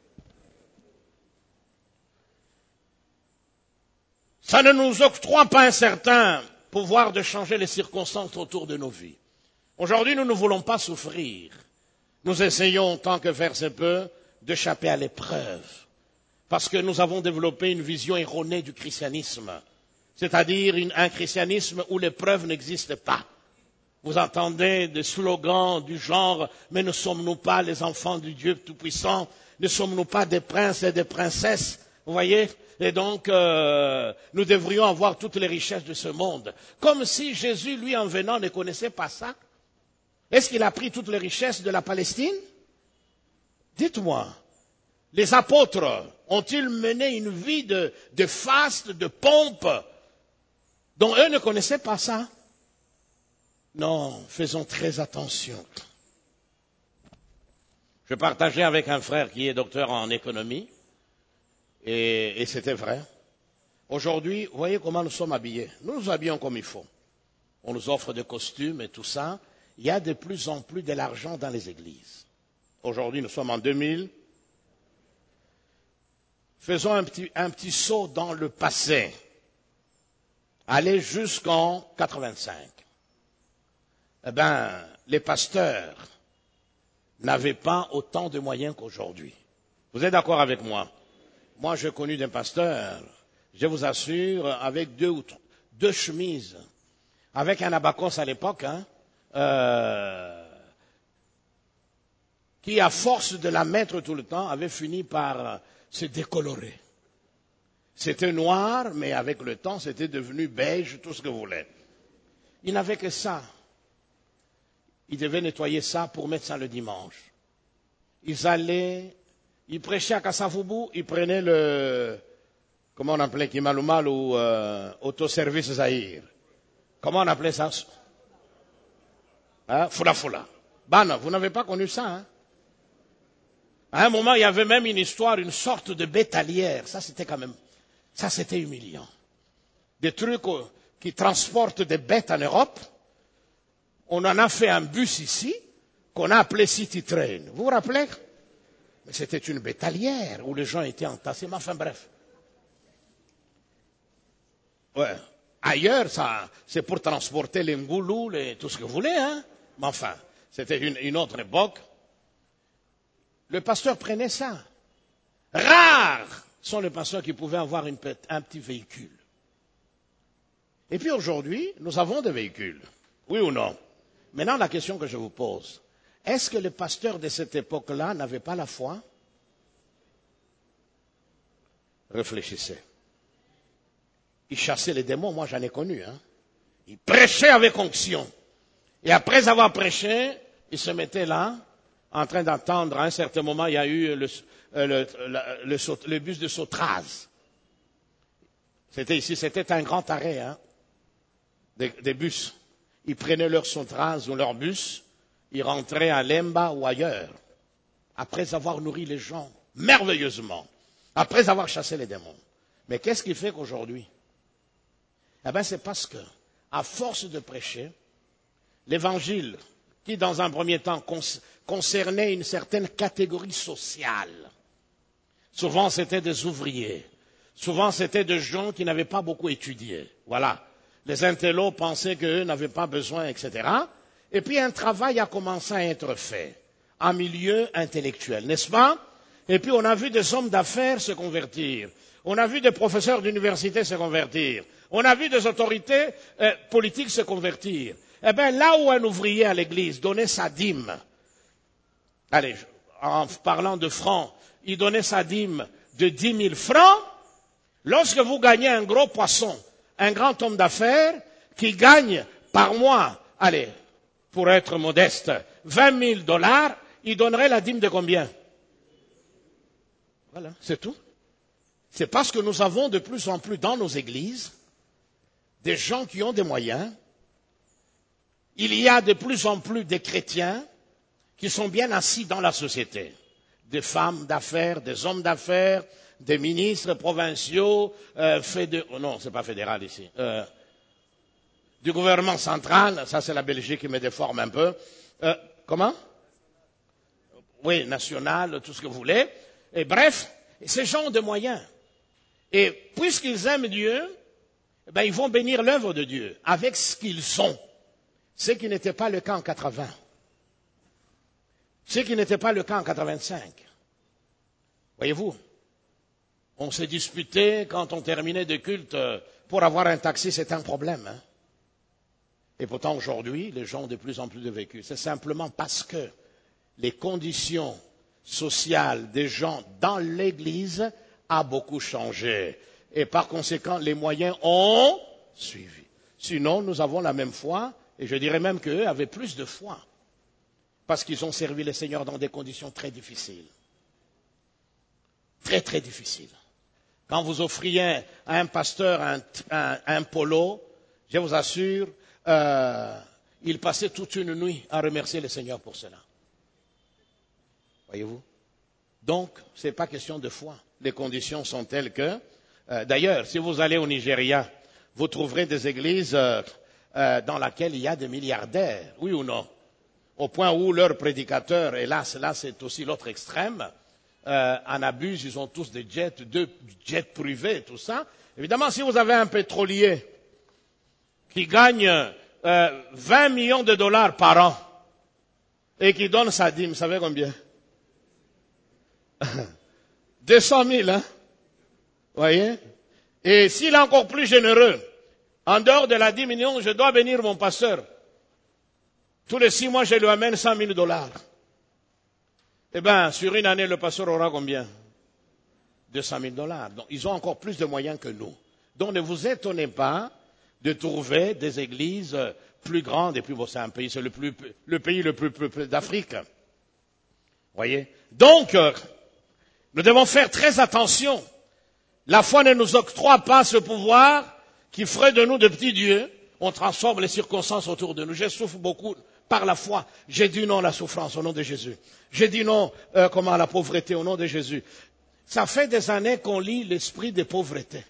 Ça ne nous octroie pas un certain pouvoir de changer les circonstances autour de nos vies. Aujourd'hui, nous ne voulons pas souffrir. Nous essayons, tant que faire se peut, d'échapper à l'épreuve. Parce que nous avons développé une vision erronée du christianisme. C'est-à-dire un christianisme où l'épreuve n'existe pas. Vous entendez des slogans du genre « Mais ne sommes-nous pas les enfants du Dieu Tout-Puissant? Ne sommes-nous pas des princes et des princesses ?» Vous voyez? Et donc, nous devrions avoir toutes les richesses de ce monde. Comme si Jésus, lui, en venant, ne connaissait pas ça. Est-ce qu'il a pris toutes les richesses de la Palestine? Dites-moi, les apôtres ont-ils mené une vie de faste, de pompe, dont eux ne connaissaient pas ça? Non, faisons très attention. Je partageais avec un frère qui est docteur en économie, et c'était vrai. Aujourd'hui, vous voyez comment nous sommes habillés. Nous nous habillons comme il faut. On nous offre des costumes et tout ça. Il y a de plus en plus de l'argent dans les églises. Aujourd'hui, nous sommes en 2000. Faisons un petit saut dans le passé. Allez jusqu'en 85. Eh bien, les pasteurs n'avaient pas autant de moyens qu'aujourd'hui. Vous êtes d'accord avec moi? Moi, j'ai connu des pasteurs, je vous assure, avec deux chemises, avec un abacos à l'époque, qui, à force de la mettre tout le temps, avait fini par se décolorer. C'était noir, mais avec le temps, c'était devenu beige, tout ce que vous voulez. Ils n'avaient que ça. Ils devaient nettoyer ça pour mettre ça le dimanche. Ils prêchaient à Kassavubu, ils prenaient comment on appelait Kimalumal ou Autoservice Zahir. Comment on appelait ça? Fula. Bana, vous n'avez pas connu ça, hein? À un moment, il y avait même une histoire, une sorte de bétalière. Ça, c'était humiliant. Des trucs qui transportent des bêtes en Europe. On en a fait un bus ici, qu'on a appelé City Train. Vous vous rappelez? Mais c'était une bétalière où les gens étaient entassés. Mais enfin, bref. Ouais. Ailleurs, ça, c'est pour transporter les ngoulous, tout ce que vous voulez, hein. Mais enfin, c'était une autre époque. Le pasteur prenait ça. Rare sont les pasteurs qui pouvaient avoir un petit véhicule. Et puis aujourd'hui, nous avons des véhicules. Oui ou non? Maintenant, la question que je vous pose, est-ce que les pasteurs de cette époque-là n'avaient pas la foi? Réfléchissez. Ils chassaient les démons, moi j'en ai connu. Ils prêchaient avec onction. Et après avoir prêché, ils se mettaient là, en train d'attendre. À un certain moment, il y a eu le bus de Sautraz. C'était un grand arrêt des bus. Ils prenaient leur Sautraz ou leur bus, ils rentraient à Lemba ou ailleurs, après avoir nourri les gens merveilleusement, après avoir chassé les démons. Mais qu'est-ce qui fait qu'aujourd'hui? Eh bien, c'est parce que, à force de prêcher, l'évangile, qui dans un premier temps concernait une certaine catégorie sociale, souvent c'était des ouvriers, souvent c'était des gens qui n'avaient pas beaucoup étudié. Voilà. Les intellos pensaient qu'eux n'avaient pas besoin, etc. Et puis un travail a commencé à être fait en milieu intellectuel, n'est-ce pas? Et puis on a vu des hommes d'affaires se convertir. On a vu des professeurs d'université se convertir. On a vu des autorités politiques se convertir. Eh bien, là où un ouvrier à l'église donnait sa dîme, allez, en parlant de francs, il donnait sa dîme de 10 000 francs, lorsque vous gagnez un gros poisson, un grand homme d'affaires qui gagne par mois, allez, pour être modeste, 20 000 $, il donnerait la dîme de combien? Voilà, c'est tout. C'est parce que nous avons de plus en plus dans nos églises des gens qui ont des moyens. Il y a de plus en plus de chrétiens qui sont bien assis dans la société. Des femmes d'affaires, des hommes d'affaires, des ministres provinciaux, non, c'est pas fédéral ici, du gouvernement central, ça c'est la Belgique qui me déforme un peu. Comment? Oui, national, tout ce que vous voulez. Et bref, ces gens ont des moyens. Et puisqu'ils aiment Dieu, ben, ils vont bénir l'œuvre de Dieu avec ce qu'ils ont. Ce qui n'était pas le cas en 80. Ce qui n'était pas le cas en 85. Voyez-vous, on s'est disputé quand on terminait de culte pour avoir un taxi, c'est un problème. Et pourtant aujourd'hui, les gens ont de plus en plus de vécu. C'est simplement parce que les conditions sociales des gens dans l'Église a beaucoup changé. Et par conséquent, les moyens ont suivi. Sinon, nous avons la même foi, et je dirais même qu'eux avaient plus de foi, parce qu'ils ont servi le Seigneur dans des conditions très difficiles. Très, très difficiles. Quand vous offriez à un pasteur un polo, je vous assure, il passait toute une nuit à remercier le Seigneur pour cela. Voyez-vous? Donc, ce n'est pas question de foi. Les conditions sont telles que... D'ailleurs, si vous allez au Nigeria, vous trouverez des églises dans lesquelles il y a des milliardaires, oui ou non? Au point où leurs prédicateurs, et là c'est aussi l'autre extrême, en abusent, ils ont tous des jets privés, tout ça. Évidemment, si vous avez un pétrolier qui gagne 20 millions de dollars par an et qui donne sa dîme, vous savez combien? 200 000, hein? Voyez? Et s'il est encore plus généreux, en dehors de la 10 millions, je dois bénir mon pasteur. Tous les 6 mois, je lui amène 100 000 $. Eh bien, sur une année, le pasteur aura combien? 200 000 $. Donc, ils ont encore plus de moyens que nous. Donc, ne vous étonnez pas de trouver des églises plus grandes et plus beaux. C'est un pays, c'est le pays le plus peuplé d'Afrique. Voyez? Donc, nous devons faire très attention. La foi ne nous octroie pas ce pouvoir qui ferait de nous de petits dieux. On transforme les circonstances autour de nous. Je souffre beaucoup par la foi. J'ai dit non à la souffrance au nom de Jésus. J'ai dit non à la pauvreté au nom de Jésus. Ça fait des années qu'on lit l'esprit de pauvreté.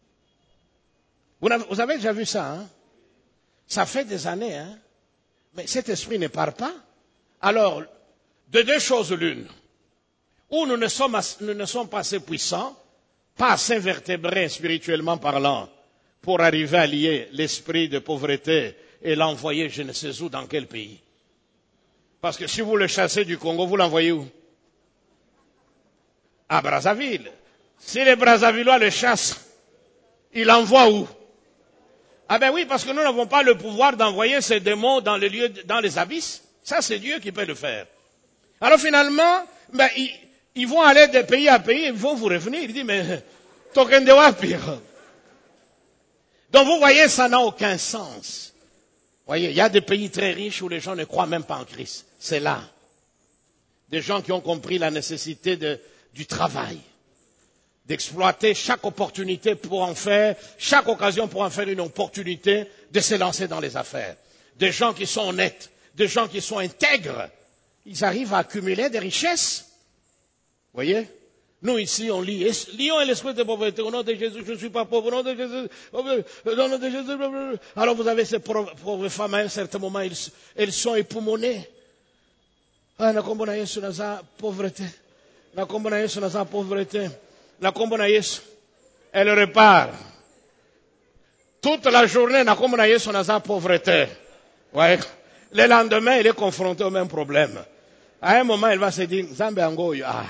Vous avez déjà vu ça, hein? Ça fait des années, hein? Mais cet esprit ne part pas. Alors, de deux choses l'une. Ou nous ne sommes pas assez puissants, pas assez vertébrés spirituellement parlant, pour arriver à lier l'esprit de pauvreté et l'envoyer je ne sais où dans quel pays. Parce que si vous le chassez du Congo, vous l'envoyez où? À Brazzaville. Si les Brazzavillois le chassent, il l'envoie où? Ah ben oui, parce que nous n'avons pas le pouvoir d'envoyer ces démons dans les lieux, dans les abysses. Ça, c'est Dieu qui peut le faire. Alors finalement, ben, ils vont aller de pays à pays, ils vont vous revenir. Il dit, mais, Tokendewa pire. Donc vous voyez, ça n'a aucun sens. Vous voyez, il y a des pays très riches où les gens ne croient même pas en Christ. C'est là. Des gens qui ont compris la nécessité du travail, d'exploiter chaque opportunité pour en faire, chaque occasion pour en faire une opportunité de se lancer dans les affaires. Des gens qui sont honnêtes, des gens qui sont intègres. Ils arrivent à accumuler des richesses. Vous voyez? Nous ici, on lit, lions et l'esprit de pauvreté, au nom de Jésus, je ne suis pas pauvre, au nom de Jésus, au nom de Jésus. Alors vous avez ces pauvres femmes, à un certain moment, elles sont époumonées. Ah, nakombo na Yesu naza pauvreté. Nakombo na Yesu naza pauvreté. Nakombo na Yesu. Elle repart. Toute la journée, nakombo na Yesu naza pauvreté. Ouais. Le lendemain, il est confronté au même problème. À un moment, elle va se dire, Zambe Angoyo, ah.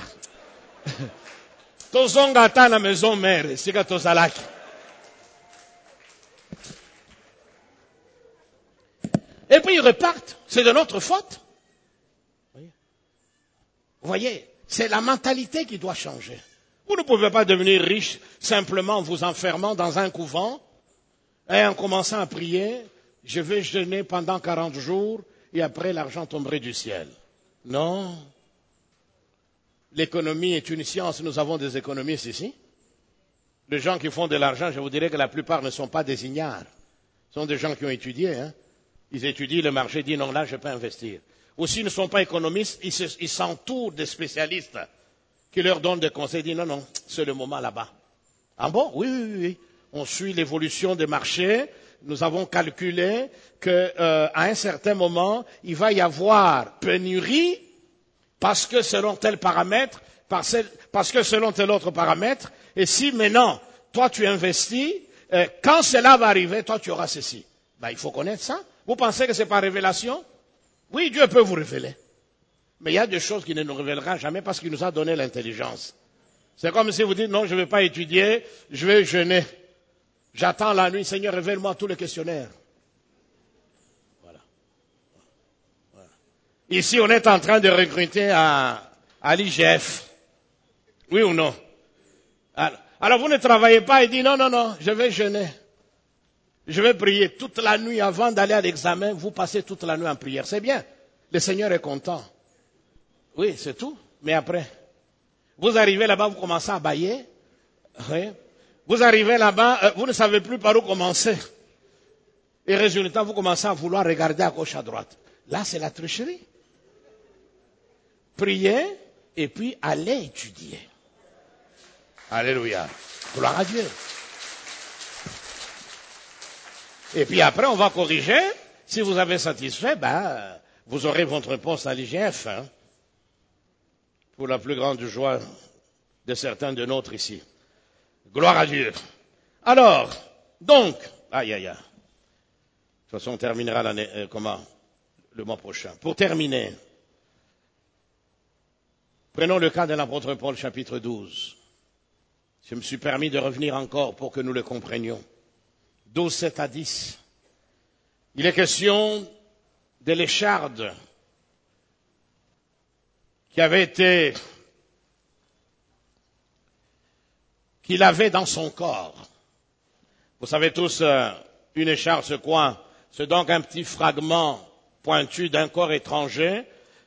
Tozonga ata na maison mère, sika tozalaki. Et puis ils repartent. C'est de notre faute. Vous voyez, c'est la mentalité qui doit changer. Vous ne pouvez pas devenir riche simplement en vous enfermant dans un couvent et en commençant à prier, je vais jeûner pendant 40 jours et après l'argent tomberait du ciel. Non. L'économie est une science, nous avons des économistes ici. Les gens qui font de l'argent, je vous dirais que la plupart ne sont pas des ignares. Ce sont des gens qui ont étudié. Hein. Ils étudient le marché, disent non, là je peux investir. Ou s'ils ne sont pas économistes, ils s'entourent des spécialistes qui leur donnent des conseils, disent non, non, c'est le moment là-bas. Ah bon? Oui, oui, oui. On suit l'évolution des marchés. Nous avons calculé qu'à un certain moment, il va y avoir pénurie parce que selon tel paramètre, parce que selon tel autre paramètre, et si maintenant, toi tu investis, quand cela va arriver, toi tu auras ceci. Ben, il faut connaître ça. Vous pensez que c'est par révélation? Oui, Dieu peut vous révéler. Mais il y a des choses qu'il ne nous révélera jamais parce qu'il nous a donné l'intelligence. C'est comme si vous dites, non, je ne vais pas étudier, je vais jeûner. J'attends la nuit, Seigneur, révèle-moi tous les questionnaires. Ici, on est en train de recruter à l'IGF. Oui ou non? Alors, vous ne travaillez pas et dites, non, non, non, je vais jeûner. Je vais prier toute la nuit avant d'aller à l'examen. Vous passez toute la nuit en prière. C'est bien. Le Seigneur est content. Oui, c'est tout. Mais après, vous arrivez là-bas, vous commencez à bâiller. Oui. Vous arrivez là-bas, vous ne savez plus par où commencer. Et résultat, vous commencez à vouloir regarder à gauche, à droite. Là, c'est la tricherie. Priez et puis allez étudier. Alléluia. Gloire à Dieu. Et puis après, on va corriger. Si vous avez satisfait, ben, vous aurez votre poste à l'IGF. Hein, pour la plus grande joie de certains de nôtres ici. Gloire à Dieu. Alors, donc, aïe, aïe, aïe. De toute façon, on terminera l'année, le mois prochain. Pour terminer, prenons le cas de l'apôtre Paul, chapitre 12. Je me suis permis de revenir encore pour que nous le comprenions. 12, 7 à 10. Il est question de l'écharde qu'il avait dans son corps. Vous savez tous, une écharde, c'est quoi? C'est donc un petit fragment pointu d'un corps étranger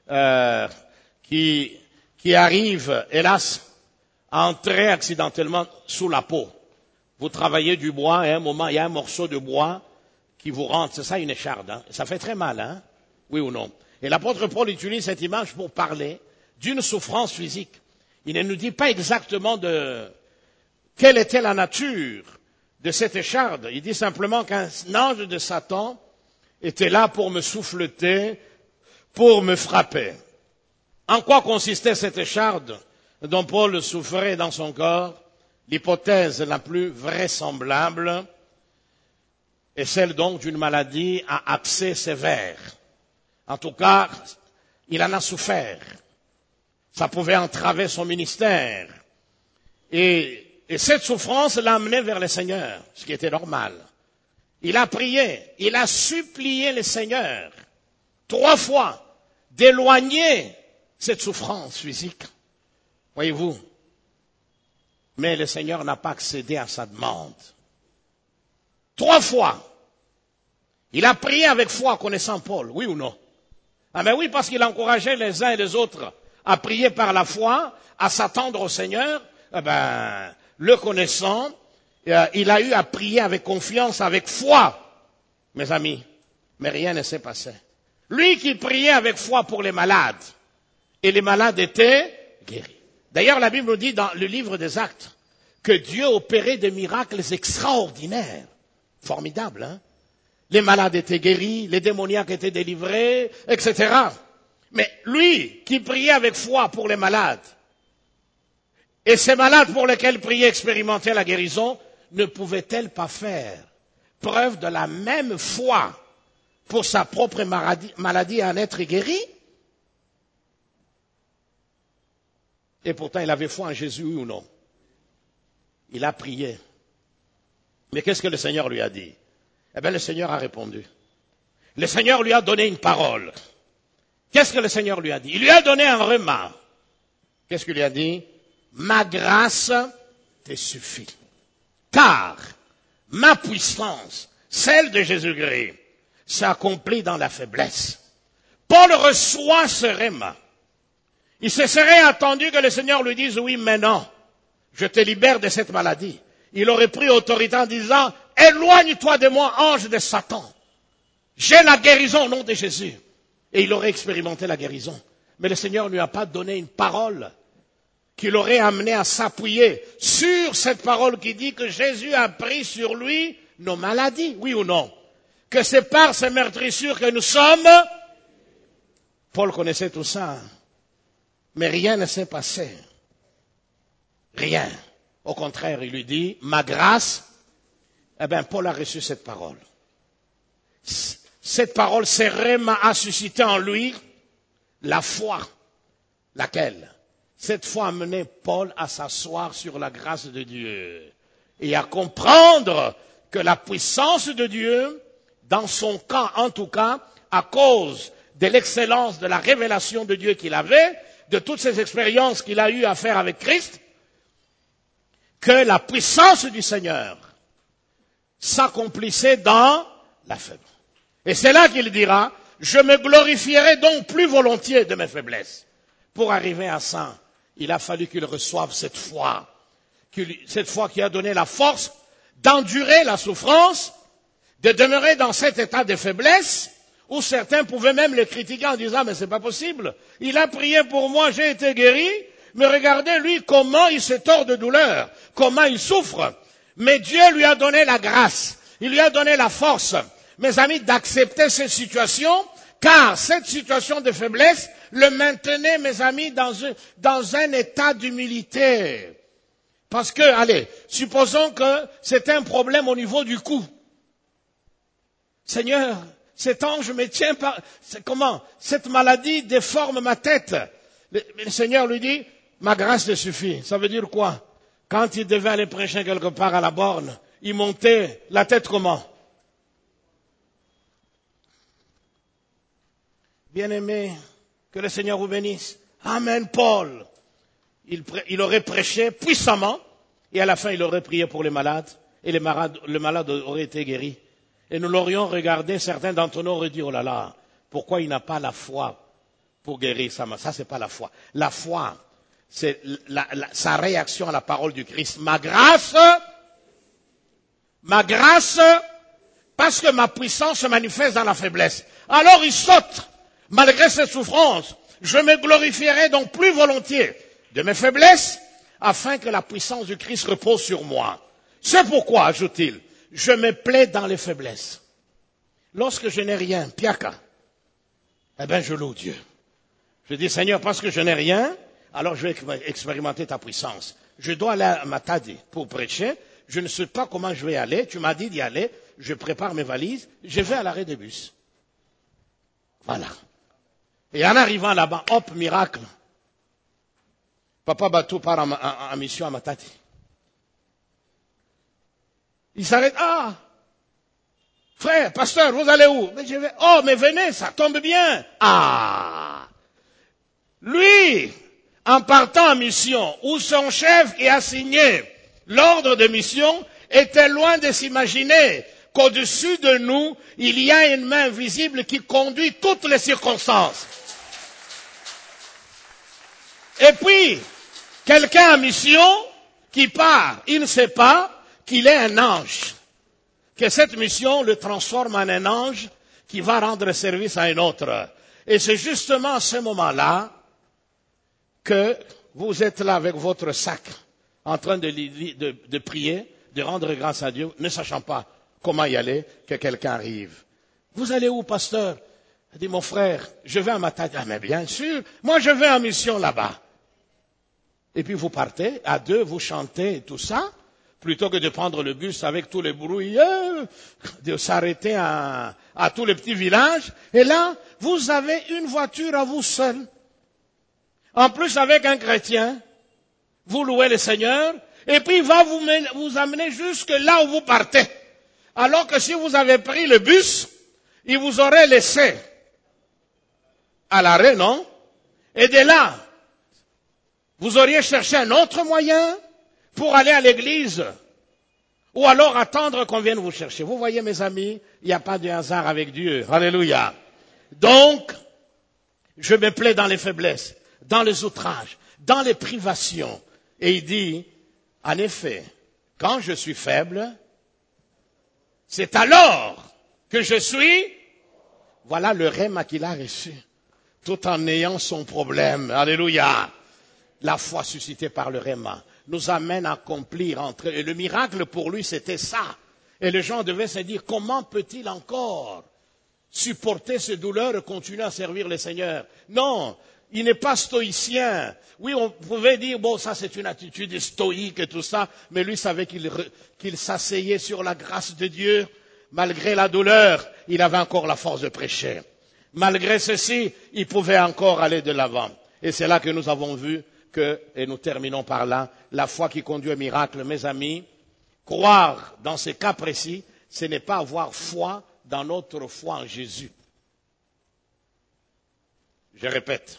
qui arrive, hélas, à entrer accidentellement sous la peau. Vous travaillez du bois et à un moment, il y a un morceau de bois qui vous rentre. C'est ça une écharde. Hein? Ça fait très mal, hein? Oui ou non? Et l'apôtre Paul utilise cette image pour parler d'une souffrance physique. Il ne nous dit pas exactement quelle était la nature de cette écharde. Il dit simplement qu'un ange de Satan était là pour me souffleter, pour me frapper. En quoi consistait cette écharde dont Paul souffrait dans son corps? L'hypothèse la plus vraisemblable est celle donc d'une maladie à abcès sévère. En tout cas, il en a souffert. Ça pouvait entraver son ministère. Et cette souffrance l'a amené vers le Seigneur, ce qui était normal. Il a prié, il a supplié le Seigneur 3 fois d'éloigner cette souffrance physique. Voyez-vous. Mais le Seigneur n'a pas accédé à sa demande. 3 fois. Il a prié avec foi connaissant Paul, oui ou non? Ah ben oui, parce qu'il encourageait les uns et les autres à prier par la foi, à s'attendre au Seigneur. Eh ben, le connaissant, il a eu à prier avec confiance, avec foi, mes amis. Mais rien ne s'est passé. Lui qui priait avec foi pour les malades, et les malades étaient guéris. D'ailleurs, la Bible nous dit dans le livre des Actes que Dieu opérait des miracles extraordinaires. Formidable, hein? Les malades étaient guéris, les démoniaques étaient délivrés, etc. Mais lui qui priait avec foi pour les malades, et ces malades pour lesquels priait expérimenter la guérison, ne pouvaient-elles pas faire preuve de la même foi pour sa propre maladie à en être guéri? Et pourtant, il avait foi en Jésus, oui ou non? Il a prié. Mais qu'est-ce que le Seigneur lui a dit? Eh bien, le Seigneur a répondu. Le Seigneur lui a donné une parole. Qu'est-ce que le Seigneur lui a dit? Il lui a donné un remas. Qu'est-ce qu'il lui a dit? Ma grâce te suffit. Car ma puissance, celle de Jésus-Christ, s'accomplit dans la faiblesse. Paul reçoit ce remas. Il se serait attendu que le Seigneur lui dise oui, mais non, je te libère de cette maladie. Il aurait pris autorité en disant, éloigne-toi de moi, ange de Satan. J'ai la guérison au nom de Jésus. Et il aurait expérimenté la guérison. Mais le Seigneur ne lui a pas donné une parole qui l'aurait amené à s'appuyer sur cette parole qui dit que Jésus a pris sur lui nos maladies, oui ou non? Que c'est par ces meurtrissures que nous sommes. Paul connaissait tout ça. Mais rien ne s'est passé. Rien. Au contraire, il lui dit, ma grâce, eh bien, Paul a reçu cette parole. Cette parole, c'est vraiment a suscité en lui la foi. Laquelle? Cette foi a mené Paul à s'asseoir sur la grâce de Dieu et à comprendre que la puissance de Dieu, dans son cas en tout cas, à cause de l'excellence de la révélation de Dieu qu'il avait, de toutes ces expériences qu'il a eues à faire avec Christ, que la puissance du Seigneur s'accomplissait dans la faiblesse. Et c'est là qu'il dira, je me glorifierai donc plus volontiers de mes faiblesses. Pour arriver à ça, il a fallu qu'il reçoive cette foi qui a donné la force d'endurer la souffrance, de demeurer dans cet état de faiblesse, où certains pouvaient même le critiquer en disant, mais c'est pas possible, il a prié pour moi, j'ai été guéri, mais regardez lui comment il se tord de douleur, comment il souffre. Mais Dieu lui a donné la grâce, il lui a donné la force, mes amis, d'accepter cette situation, car cette situation de faiblesse le maintenait, mes amis, dans un état d'humilité. Parce que, allez, supposons que c'est un problème au niveau du cou. Seigneur, cet ange me tient par... Comment? Cette maladie déforme ma tête. Le Seigneur lui dit, ma grâce te suffit. Ça veut dire quoi? Quand il devait aller prêcher quelque part à la borne, il montait la tête comment? Bien-aimé, que le Seigneur vous bénisse. Amen, Paul. Il aurait prêché puissamment et à la fin il aurait prié pour les malades et le malade aurait été guéri. Et nous l'aurions regardé, certains d'entre nous auraient dit, oh là là, pourquoi il n'a pas la foi pour guérir ça? Ça, c'est pas la foi. La foi, c'est sa réaction à la parole du Christ. Ma grâce, parce que ma puissance se manifeste dans la faiblesse. Alors il saute, malgré cette souffrance. Je me glorifierai donc plus volontiers de mes faiblesses, afin que la puissance du Christ repose sur moi. C'est pourquoi, ajoute-t-il, je me plais dans les faiblesses. Lorsque je n'ai rien, piaka, eh bien je loue Dieu. Je dis, Seigneur, parce que je n'ai rien, alors je vais expérimenter ta puissance. Je dois aller à Matadi pour prêcher. Je ne sais pas comment je vais aller. Tu m'as dit d'y aller. Je prépare mes valises. Je vais à l'arrêt de bus. Voilà. Et en arrivant là-bas, hop, miracle. Papa Batou part en mission à Matadi. Il s'arrête. Ah, frère, pasteur, vous allez où? Mais je vais. Oh, mais venez, ça tombe bien. Ah, lui, en partant en mission, où son chef qui a signé l'ordre de mission était loin de s'imaginer qu'au-dessus de nous, il y a une main invisible qui conduit toutes les circonstances. Et puis, quelqu'un en mission qui part, il ne sait pas qu'il est un ange. Que cette mission le transforme en un ange qui va rendre service à un autre. Et c'est justement à ce moment-là que vous êtes là avec votre sac, en train de prier, de rendre grâce à Dieu, ne sachant pas comment y aller, que quelqu'un arrive. Vous allez où, pasteur? Il dit, mon frère, je vais à Matadi. Ah, mais bien sûr, moi je vais en mission là-bas. Et puis vous partez, à deux, vous chantez tout ça, plutôt que de prendre le bus avec tous les bruits, de s'arrêter à tous les petits villages. Et là, vous avez une voiture à vous seul. En plus, avec un chrétien, vous louez le Seigneur, et puis il va vous amener jusque là où vous partez. Alors que si vous avez pris le bus, il vous aurait laissé à l'arrêt, non? Et de là, vous auriez cherché un autre moyen pour aller à l'église, ou alors attendre qu'on vienne vous chercher. Vous voyez, mes amis, il n'y a pas de hasard avec Dieu. Alléluia. Donc, je me plais dans les faiblesses, dans les outrages, dans les privations. Et il dit, en effet, quand je suis faible, c'est alors que je suis. Voilà le rhéma qu'il a reçu, tout en ayant son problème. Alléluia. La foi suscitée par le rhéma nous amène à accomplir entre eux. Et le miracle pour lui, c'était ça. Et les gens devaient se dire, comment peut-il encore supporter ces douleurs et continuer à servir le Seigneur? Non, il n'est pas stoïcien. Oui, on pouvait dire, bon, ça c'est une attitude stoïque et tout ça, mais lui savait qu'il s'asseyait sur la grâce de Dieu. Malgré la douleur, il avait encore la force de prêcher. Malgré ceci, il pouvait encore aller de l'avant. Et c'est là que nous avons vu que, et nous terminons par là, la foi qui conduit au miracle, mes amis, croire dans ces cas précis, ce n'est pas avoir foi dans notre foi en Jésus. Je répète,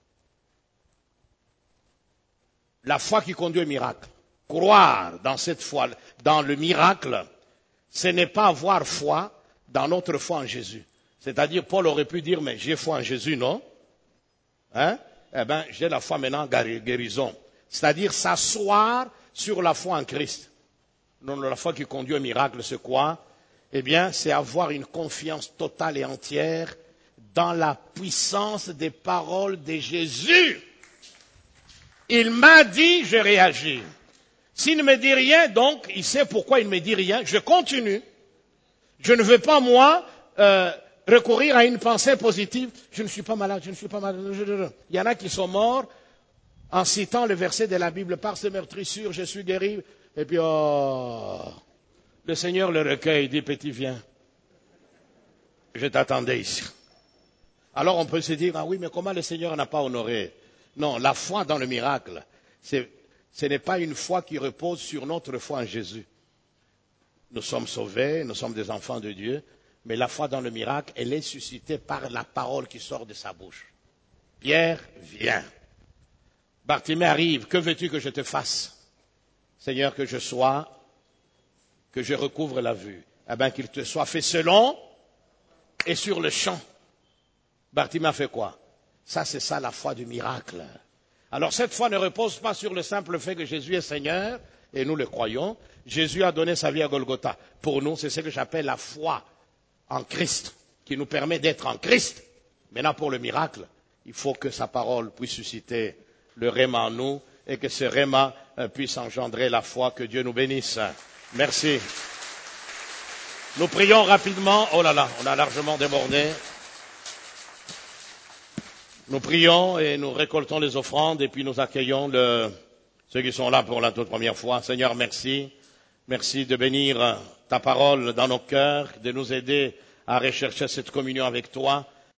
la foi qui conduit au miracle, croire dans cette foi, dans le miracle, ce n'est pas avoir foi dans notre foi en Jésus. C'est-à-dire, Paul aurait pu dire, mais j'ai foi en Jésus, non? Hein? Eh bien, j'ai la foi maintenant guérison. C'est-à-dire s'asseoir sur la foi en Christ. Non, la foi qui conduit au miracle, c'est quoi? Eh bien, c'est avoir une confiance totale et entière dans la puissance des paroles de Jésus. Il m'a dit, je réagis. S'il ne me dit rien, donc, il sait pourquoi il ne me dit rien, je continue. Je ne veux pas, moi, recourir à une pensée positive. Je ne suis pas malade, je ne suis pas malade. Il y en a qui sont morts en citant le verset de la Bible, par ces meurtrissures, je suis guéri. Et puis, le Seigneur le recueille, dit, petit, viens. Je t'attendais ici. Alors on peut se dire, ah oui, mais comment le Seigneur n'a pas honoré? Non, la foi dans le miracle, ce n'est pas une foi qui repose sur notre foi en Jésus. Nous sommes sauvés, nous sommes des enfants de Dieu, mais la foi dans le miracle, elle est suscitée par la parole qui sort de sa bouche. Pierre, viens. Bartimée arrive, que veux-tu que je te fasse? Seigneur, que je recouvre la vue. Eh bien, qu'il te soit fait selon et sur le champ. Bartimée a fait quoi? Ça, c'est ça la foi du miracle. Alors cette foi ne repose pas sur le simple fait que Jésus est Seigneur, et nous le croyons. Jésus a donné sa vie à Golgotha. Pour nous, c'est ce que j'appelle la foi en Christ, qui nous permet d'être en Christ. Maintenant, pour le miracle, il faut que sa parole puisse susciter le rhéma en nous, et que ce rhéma puisse engendrer la foi. Que Dieu nous bénisse. Merci. Nous prions rapidement. Oh là là, on a largement débordé. Nous prions et nous récoltons les offrandes et puis nous accueillons ceux qui sont là pour la toute première fois. Seigneur, merci. Merci de bénir ta parole dans nos cœurs, de nous aider à rechercher cette communion avec toi.